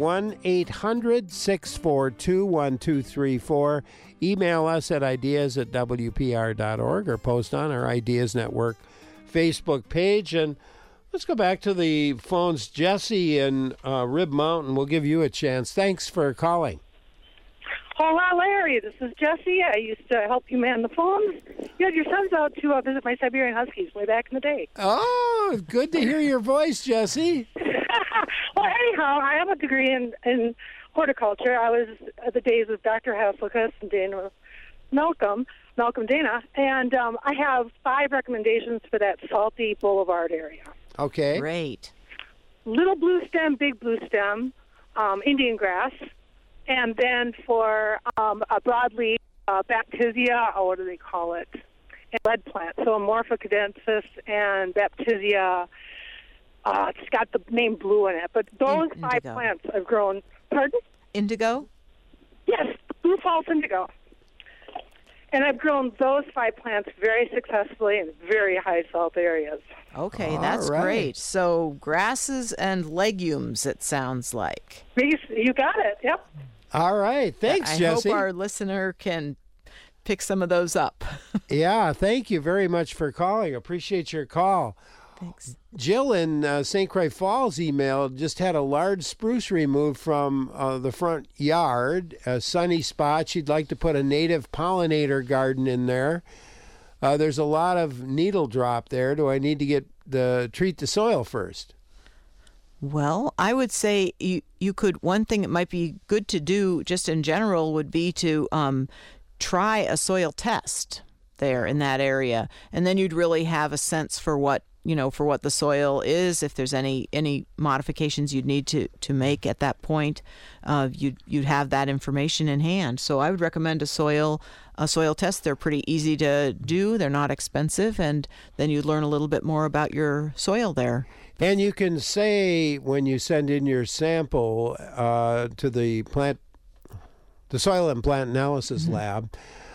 A: 1-800-642-1234. Email us at ideas@wpr.org or post on our Ideas Network Facebook page. And let's go back to the phones. Jesse in Rib Mountain, we'll give you a chance. Thanks for calling.
L: Oh, hi, Larry. This is Jesse. I used to help you man the phones. You had your sons out to visit my Siberian Huskies way back in the day.
A: Oh, good to hear your voice, Jesse.
L: Well, anyhow, I have a degree in horticulture. I was at the days of Dr. Hasselkus and Dana Malcolm Dana, and I have 5 recommendations for that salty boulevard area.
A: Okay.
B: Great.
L: Little blue stem, big blue stem, Indian grass, and then for a broadleaf baptisia, or what do they call it? And lead plant. So Amorpha cadensis and baptisia. It's got the name blue in it. But those 5 plants I've grown. Pardon?
B: Indigo?
L: Yes, blue false indigo. And I've grown those 5 plants very successfully in very high salt areas.
B: Okay, that's great. So grasses and legumes, it sounds like.
L: You got it, yep.
A: All right, thanks, Jesse.
B: I hope our listener can pick some of those up.
A: Yeah, thank you very much for calling. Appreciate your call.
B: Thanks.
A: Jill in St. Croix Falls emailed, just had a large spruce removed from the front yard, a sunny spot. She'd like to put a native pollinator garden in there. There's a lot of needle drop there. Do I need to treat the soil first?
B: Well, I would say you could, one thing that might be good to do just in general would be to try a soil test there in that area. And then you'd really have a sense for what the soil is, if there's any modifications you'd need to make at that point. You'd have that information in hand. So I would recommend a soil test. They're pretty easy to do. They're not expensive, and then you learn a little bit more about your soil there.
A: And you can say when you send in your sample to the Soil and Plant Analysis Lab,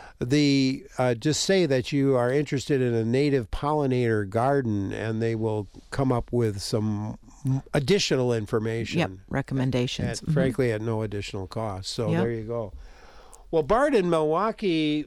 A: just say that you are interested in a native pollinator garden, and they will come up with some additional information.
B: Yep, recommendations.
A: Frankly, at no additional cost. So
B: Yep.
A: there you go. Well, Bart in Milwaukee,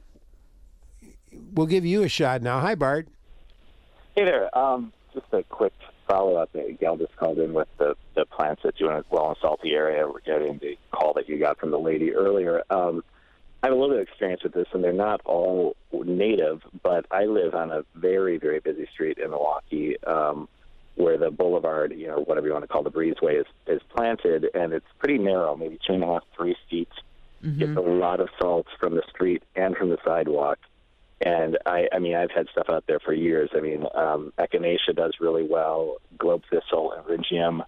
A: we'll give you a shot now. Hi, Bart.
M: Hey there. Just a quick follow-up. The gal just called in with the plants that doing well in the Salty area regarding the call that you got from the lady earlier. I have a little bit of experience with this, and they're not all native, but I live on a very, very busy street in Milwaukee where the boulevard, whatever you want to call the breezeway, is planted, and it's pretty narrow, maybe 2.5, 3 feet. Gets a lot of salt from the street and from the sidewalk. And I mean, I've had stuff out there for years. I mean, echinacea does really well, globe thistle, eryngium,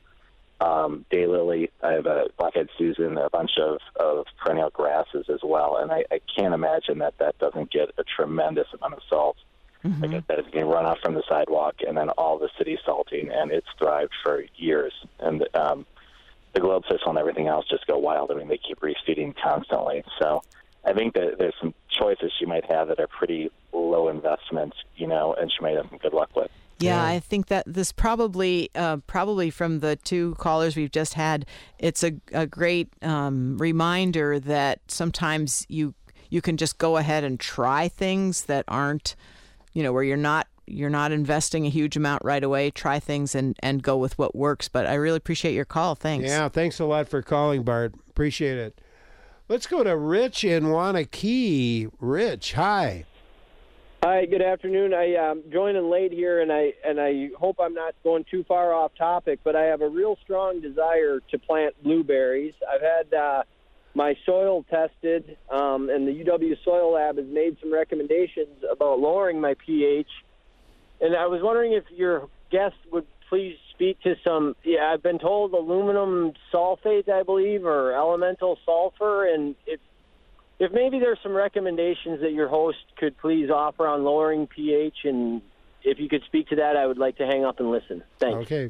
M: daylily. I have a blackhead Susan, a bunch of perennial grasses as well. And I can't imagine that doesn't get a tremendous amount of salt. Like I said, it's getting run off from the sidewalk and then all the city salting, and it's thrived for years. And the globe thistle and everything else just go wild. I mean, they keep refeeding constantly. So I think that there's some choices she might have that are pretty low investment, and she might have some good luck with.
B: Yeah, I think that this probably from the two callers we've just had, it's a great reminder that sometimes you can just go ahead and try things that aren't, where you're not investing a huge amount right away. Try things and go with what works. But I really appreciate your call. Thanks.
A: Yeah, thanks a lot for calling, Bart. Appreciate it. Let's go to Rich in Wanakee. Rich, hi.
N: Hi, good afternoon. I joining late here, and I hope I'm not going too far off topic, but I have a real strong desire to plant blueberries. I've had my soil tested, and the UW Soil Lab has made some recommendations about lowering my pH. And I was wondering if your guest would please speak to some, I've been told aluminum sulfate, I believe, or elemental sulfur, and if maybe there's some recommendations that your host could please offer on lowering pH, and if you could speak to that, I would like to hang up and listen. Thanks.
A: Okay.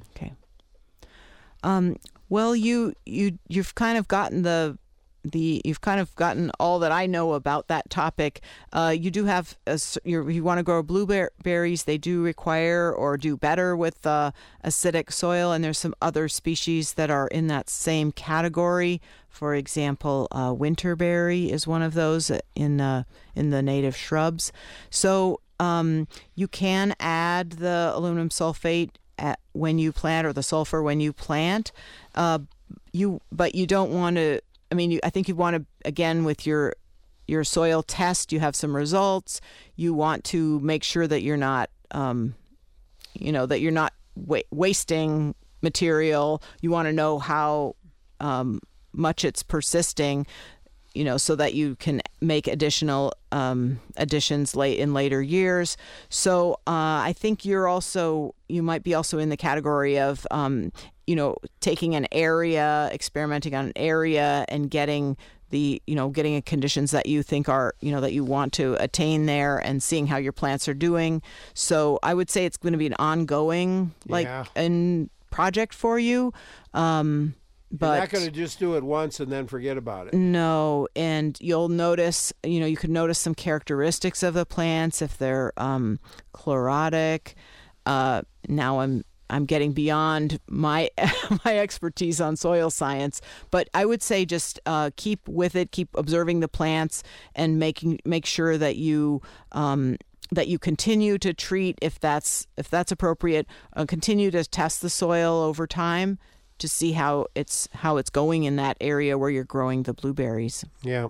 B: Well, you've kind of gotten you've kind of gotten all that I know about that topic. You do have, you want to grow blueberries, they do require or do better with acidic soil, and there's some other species that are in that same category. For example, winterberry is one of those in the native shrubs. So you can add the aluminum sulfate when you plant, or the sulfur when you plant. But you don't want to. I think you want to, again, with your soil test, you have some results. You want to make sure that you're not, that you're not wasting material. You want to know how much it's persisting, so that you can make additional additions in later years. So I think you might be also in the category of, taking an area, experimenting on an area, and getting getting conditions that you think are, that you want to attain there, and seeing how your plants are doing. So I would say it's going to be an ongoing project for you. But
A: you're not going to just do it once and then forget about it.
B: No, and you'll notice, you could notice some characteristics of the plants if they're chlorotic. Now I'm getting beyond my my expertise on soil science, but I would say just keep with it, keep observing the plants, and make sure that you continue to treat if that's appropriate. Continue to test the soil over time to see how it's going in that area where you're growing the blueberries.
A: Yeah.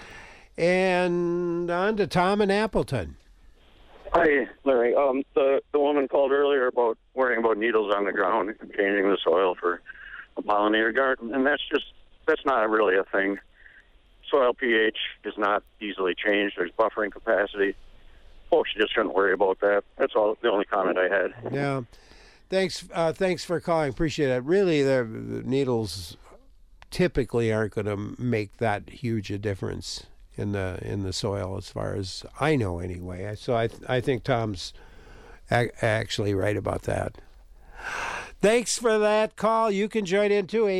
A: And on to Tom in Appleton.
O: Hi, Larry. The woman called earlier about worrying about needles on the ground and changing the soil for a pollinator garden, and that's not really a thing. Soil pH is not easily changed. There's buffering capacity. Folks just shouldn't worry about that. That's all. The only comment I had.
A: Yeah. Thanks for calling. Appreciate it. Really, the needles typically aren't going to make that huge a difference in the soil, as far as I know, anyway. So I think Tom's actually right about that. Thanks for that call. You can join in too.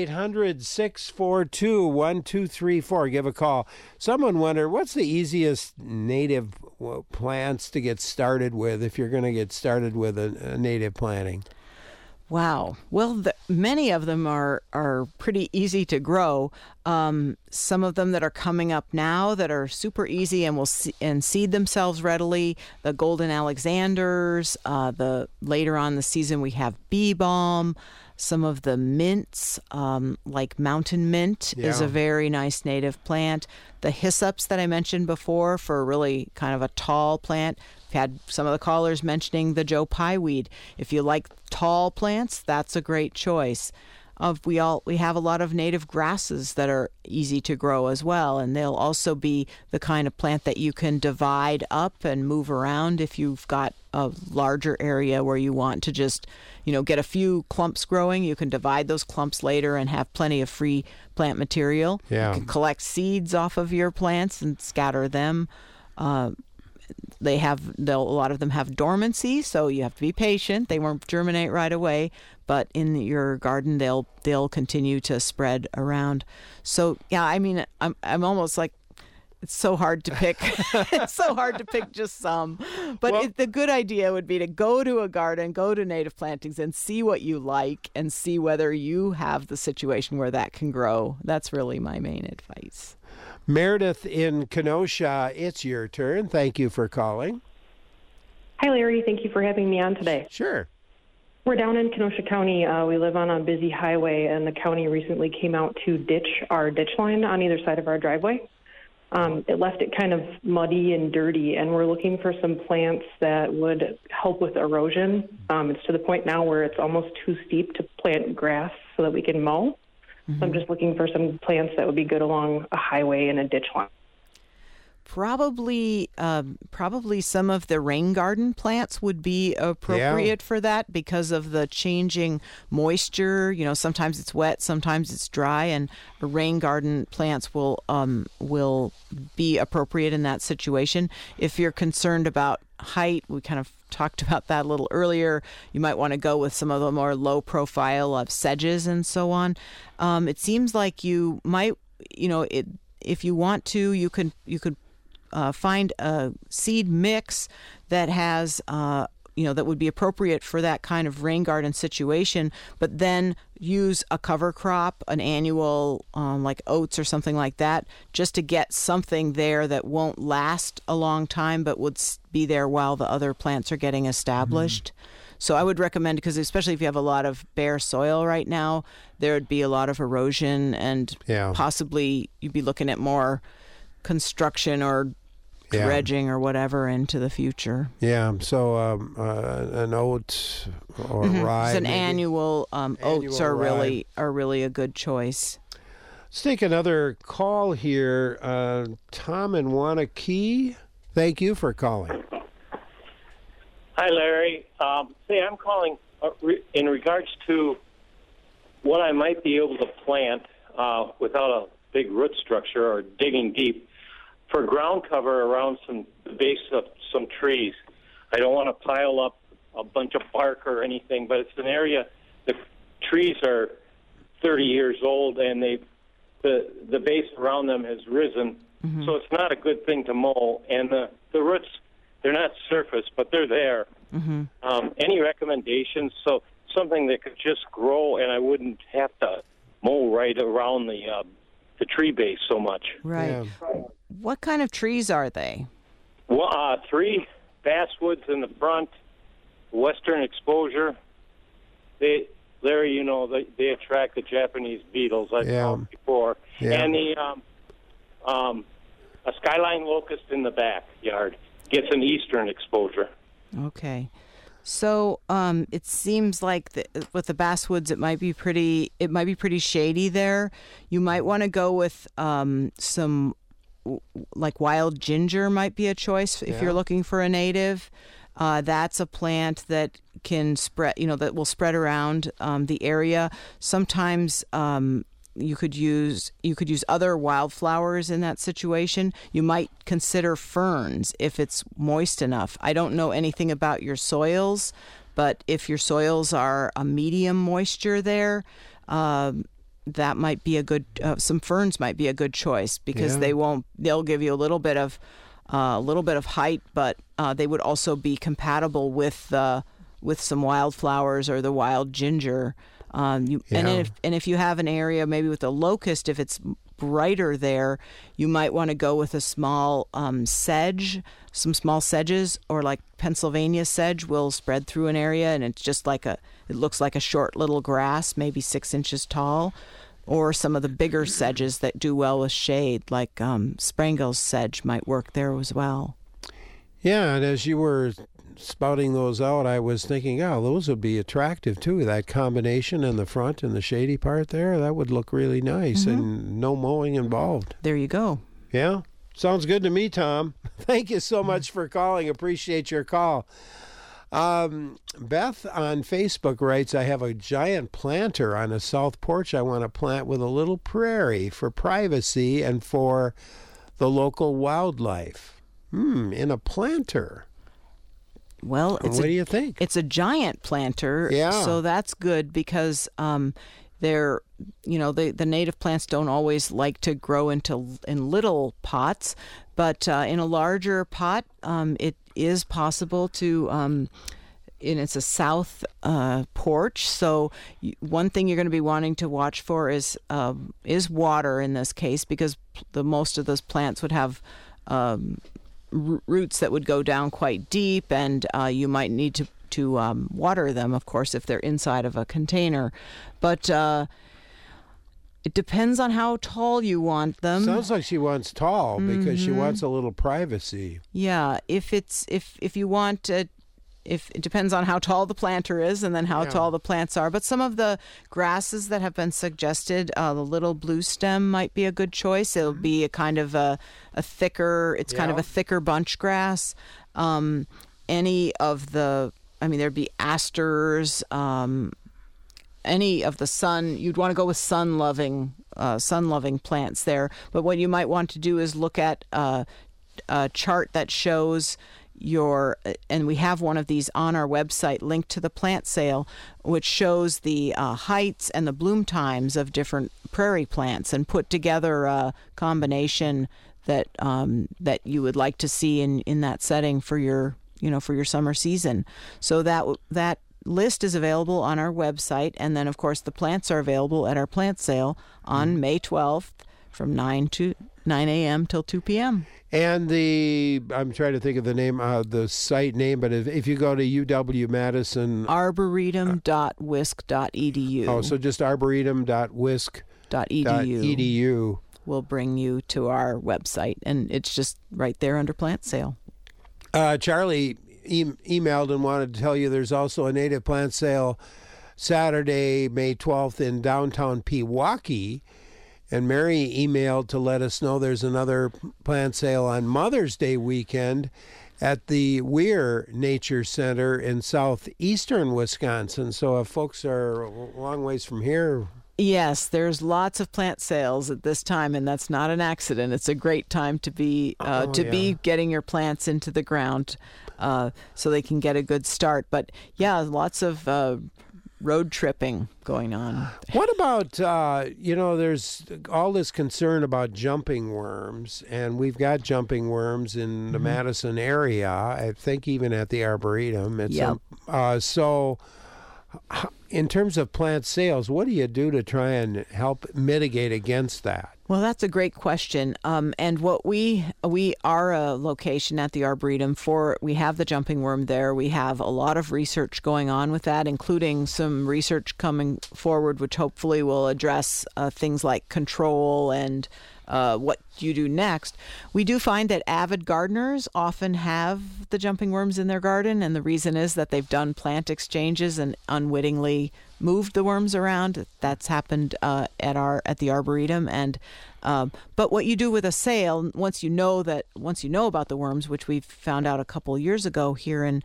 A: 800-642-1234. Give a call. Someone wondered, what's the easiest native plants to get started with if you're going to get started with a native planting?
B: Wow. Well, many of them are pretty easy to grow. Some of them that are coming up now that are super easy and will seed themselves readily. The golden Alexanders. Later on in the season we have bee balm. Some of the mints, like mountain mint, is a very nice native plant. The hyssops that I mentioned before for really kind of a tall plant. I've had some of the callers mentioning the Joe Pye weed. If you like tall plants, that's a great choice. We have a lot of native grasses that are easy to grow as well, and they'll also be the kind of plant that you can divide up and move around if you've got a larger area where you want to just, get a few clumps growing. You can divide those clumps later and have plenty of free plant material.
A: Yeah.
B: You can collect seeds off of your plants and scatter them. A lot of them have dormancy, so you have to be patient. They won't germinate right away, but in your garden they'll continue to spread around. So yeah, I mean, I'm almost like, it's so hard to pick. It's so hard to pick just some. But the good idea would be to go to a garden, go to native plantings, and see what you like, and see whether you have the situation where that can grow. That's really my main advice.
A: Meredith in Kenosha, it's your turn. Thank you for calling.
P: Hi, Larry. Thank you for having me on today.
A: Sure.
P: We're down in Kenosha County. We live on a busy highway, and the county recently came out to ditch our ditch line on either side of our driveway. It left it kind of muddy and dirty, and we're looking for some plants that would help with erosion. It's to the point now where it's almost too steep to plant grass so that we can mow. So I'm just looking for some plants that would be good along a highway and a ditch line.
B: Probably some of the rain garden plants would be appropriate for that because of the changing moisture. Sometimes it's wet, sometimes it's dry, and rain garden plants will be appropriate in that situation. If you're concerned about height, we kind of talked about that a little earlier. You might want to go with some of the more low profile of sedges and so on. It seems like you might, if you want to, you could find a seed mix that has, that would be appropriate for that kind of rain garden situation, but then use a cover crop, an annual, like oats or something like that, just to get something there that won't last a long time, but would be there while the other plants are getting established. So I would recommend, because especially if you have a lot of bare soil right now, there would be a lot of erosion, and possibly you'd be looking at more construction or dredging or whatever into the future.
A: Yeah, so an oat or rye.
B: It's an annual oats are
A: rye.
B: really a good choice.
A: Let's take another call here. Tom in Wanakee, thank you for calling.
Q: Hi, Larry. I'm calling in regards to what I might be able to plant without a big root structure or digging deep. For ground cover around the base of some trees. I don't want to pile up a bunch of bark or anything, but it's an area, the trees are 30 years old, and the base around them has risen, so it's not a good thing to mow. And the roots, they're not surface, but they're there. Any recommendations? So something that could just grow, and I wouldn't have to mow right around the tree base so much.
B: Right. Yeah. What kind of trees are they?
Q: Well, 3 basswoods in the front, western exposure. Larry, they attract the Japanese beetles. I've talked before. Yeah. And a skyline locust in the backyard gets an eastern exposure.
B: Okay. So it seems like with the basswoods, it might be pretty shady there. You might want to go with some, like wild ginger might be a choice if you're looking for a native. That's a plant that can spread, that will spread around the area. Sometimes you could use other wildflowers in that situation. You might consider ferns if it's moist enough. I don't know anything about your soils, but if your soils are a medium moisture there, that might be a good. Some ferns might be a good choice because they'll give you a little bit of height, but they would also be compatible with the with some wildflowers or the wild ginger. And if you have an area maybe with a locust, if it's brighter there, you might want to go with a small sedge. Some small sedges, or like Pennsylvania sedge, will spread through an area, and it's just it looks like a short little grass, maybe 6 inches tall. Or some of the bigger sedges that do well with shade, like Sprangel's sedge might work there as well.
A: Yeah, and as you were spouting those out, I was thinking, those would be attractive too. That combination in the front and the shady part there, that would look really nice, and no mowing involved.
B: There you go.
A: Yeah, sounds good to me, Tom. Thank you so much for calling. Appreciate your call. Beth on Facebook writes, I have a giant planter on a south porch I want to plant with a little prairie for privacy and for the local wildlife. In a planter.
B: Well,
A: what do you think?
B: It's a giant planter, so that's good because the native plants don't always like to grow in little pots, but in a larger pot, it is possible to. And it's a south porch, so one thing you're going to be wanting to watch for is water in this case, because most of those plants would have roots that would go down quite deep, and you might need to water them, of course, if they're inside of a container. But it depends on how tall you want them.
A: Sounds like she wants tall because she wants a little privacy.
B: Yeah, if you want if it depends on how tall the planter is and then how tall the plants are. But some of the grasses that have been suggested, the little blue stem might be a good choice. It'll be a kind of a thicker, it's kind of a thicker bunch grass. Any of the, there'd be asters, any of the you'd want to go with sun-loving plants there. But what you might want to do is look at a chart that shows and we have one of these on our website linked to the plant sale, which shows the heights and the bloom times of different prairie plants, and put together a combination that you would like to see in that setting for your summer season. So that list is available on our website, and then of course the plants are available at our plant sale on May 12th from 9 a.m. till 2 p.m.
A: And I'm trying to think of the name, the site name, but if you go to UW-Madison...
B: arboretum.wisc.edu.
A: Oh, so just arboretum.wisc.edu
B: will bring you to our website, and it's just right there under plant sale.
A: Charlie emailed and wanted to tell you there's also a native plant sale Saturday, May 12th in downtown Pewaukee. And Mary emailed to let us know there's another plant sale on Mother's Day weekend at the Weir Nature Center in southeastern Wisconsin. So if folks are a long ways from here...
B: Yes, there's lots of plant sales at this time, and that's not an accident. It's a great time to be be getting your plants into the ground so they can get a good start. But yeah, lots of road tripping going on.
A: What about, there's all this concern about jumping worms, and we've got jumping worms in the Madison area, I think even at the Arboretum. So in terms of plant sales, what do you do to try and help mitigate against that?
B: Well, that's a great question. And what we are a location at the Arboretum we have the jumping worm there. We have a lot of research going on with that, including some research coming forward, which hopefully will address things like control and what you do next. We do find that avid gardeners often have the jumping worms in their garden, and the reason is that they've done plant exchanges and unwittingly moved the worms around. That's happened at the Arboretum. And but what you do with a sale, once you know about the worms, which we found out a few years ago here in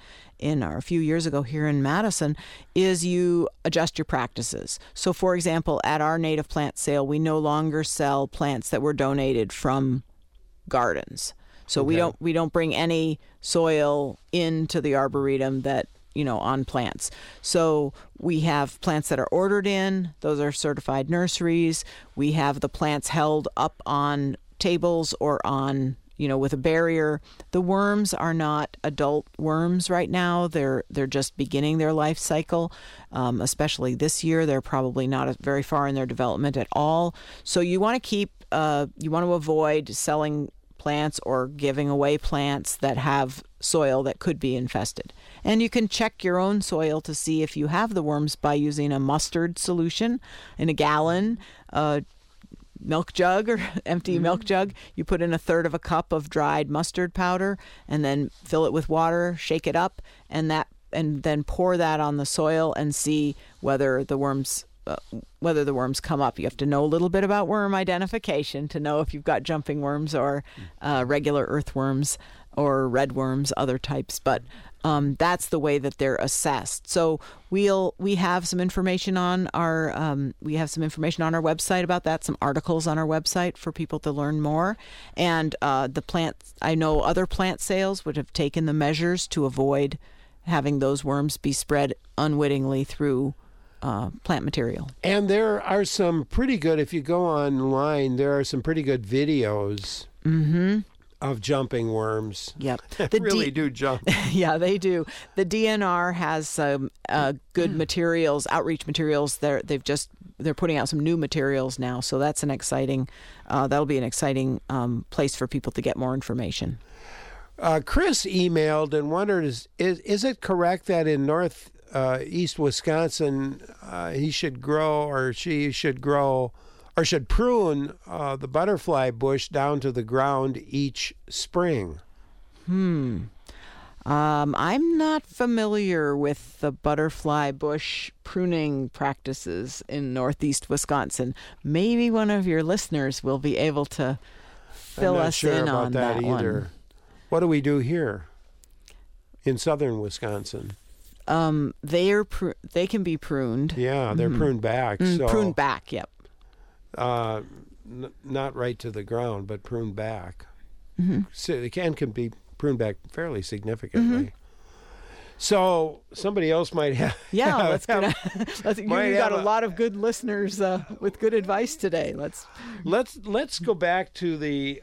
B: Madison, is you adjust your practices. So, for example, at our native plant sale, we no longer sell plants that were donated from gardens. So we don't bring any soil into the Arboretum that on plants. So we have plants that are ordered in. Those are certified nurseries. We have the plants held up on tables or on with a barrier. The worms are not adult worms right now. They're just beginning their life cycle. Especially this year, they're probably not very far in their development at all. So you want to avoid selling plants or giving away plants that have soil that could be infested. And you can check your own soil to see if you have the worms by using a mustard solution in a gallon, milk jug or empty milk jug. You put in 1/3 of a cup of dried mustard powder and then fill it with water, shake it up, and then pour that on the soil and see whether the worms come up. You have to know a little bit about worm identification to know if you've got jumping worms or regular earthworms or red worms, other types. But that's the way that they're assessed. So we have some information on our website about that. Some articles on our website for people to learn more. And the plants, I know other plant sales would have taken the measures to avoid having those worms be spread unwittingly through plant material.
A: And there are some pretty good, if you go online, there are some pretty good videos of jumping worms.
B: Yep.
A: They really do jump.
B: Yeah, they do. The DNR has some good materials, outreach materials. They're putting out some new materials now, so that's that'll be an exciting place for people to get more information.
A: Chris emailed and wondered, is it correct that in Northeast Wisconsin, he should grow or she should grow or should prune the butterfly bush down to the ground each spring?
B: I'm not familiar with the butterfly bush pruning practices in Northeast Wisconsin. Maybe one of your listeners will be able to fill us in on that
A: either.
B: one.
A: What do we do here in southern Wisconsin?
B: They can be pruned.
A: Yeah, they're pruned back. So,
B: pruned back, yep.
A: Not right to the ground, but pruned back. So they can be pruned back fairly significantly. So somebody else might have.
B: Yeah, you got a lot of good listeners with good advice today.
A: Let's go back to the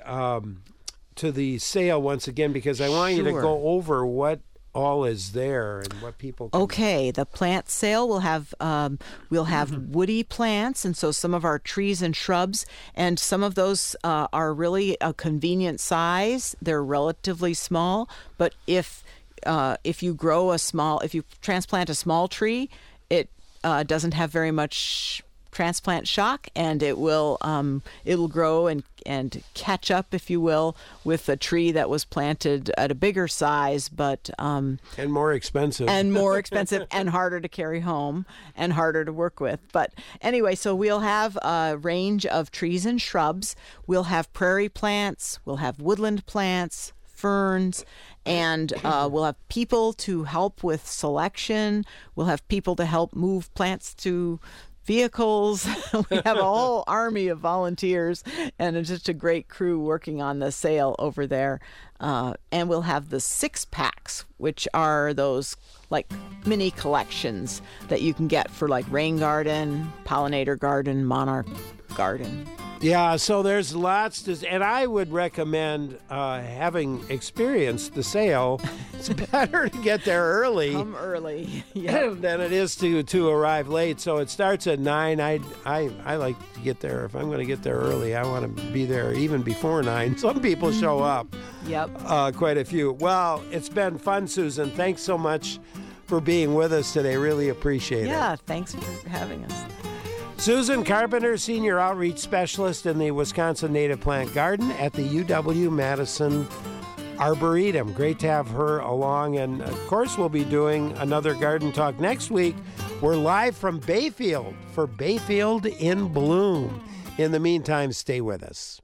A: sale once again, because I want you to go over what all is there and what people can...
B: Okay, the plant sale will have woody plants, and so some of our trees and shrubs, and some of those are really a convenient size. They're relatively small, but if you transplant a small tree, it doesn't have very much transplant shock, and it'll grow and catch up, if you will, with a tree that was planted at a bigger size, but
A: and more expensive
B: and harder to carry home and harder to work with. But anyway, so we'll have a range of trees and shrubs. We'll have prairie plants, we'll have woodland plants, ferns, and we'll have people to help with selection. We'll have people to help move plants to vehicles. We have a whole army of volunteers, and it's just a great crew working on the sale over there. And we'll have the 6-packs, which are those like mini collections that you can get for like rain garden, pollinator garden, monarch garden.
A: Yeah, so there's lots to, and I would recommend, having experienced the sale, it's better to get there early.
B: Come early, yeah.
A: Than it is to arrive late. So it starts at 9. I like to get there. If I'm going to get there early, I want to be there even before 9. Some people show up.
B: Yep.
A: Quite a few. Well, it's been fun, Susan. Thanks so much for being with us today. Really appreciate it.
B: Yeah, thanks for having us.
A: Susan Carpenter, Senior Outreach Specialist in the Wisconsin Native Plant Garden at the UW-Madison Arboretum. Great to have her along. And, of course, we'll be doing another Garden Talk next week. We're live from Bayfield for Bayfield in Bloom. In the meantime, stay with us.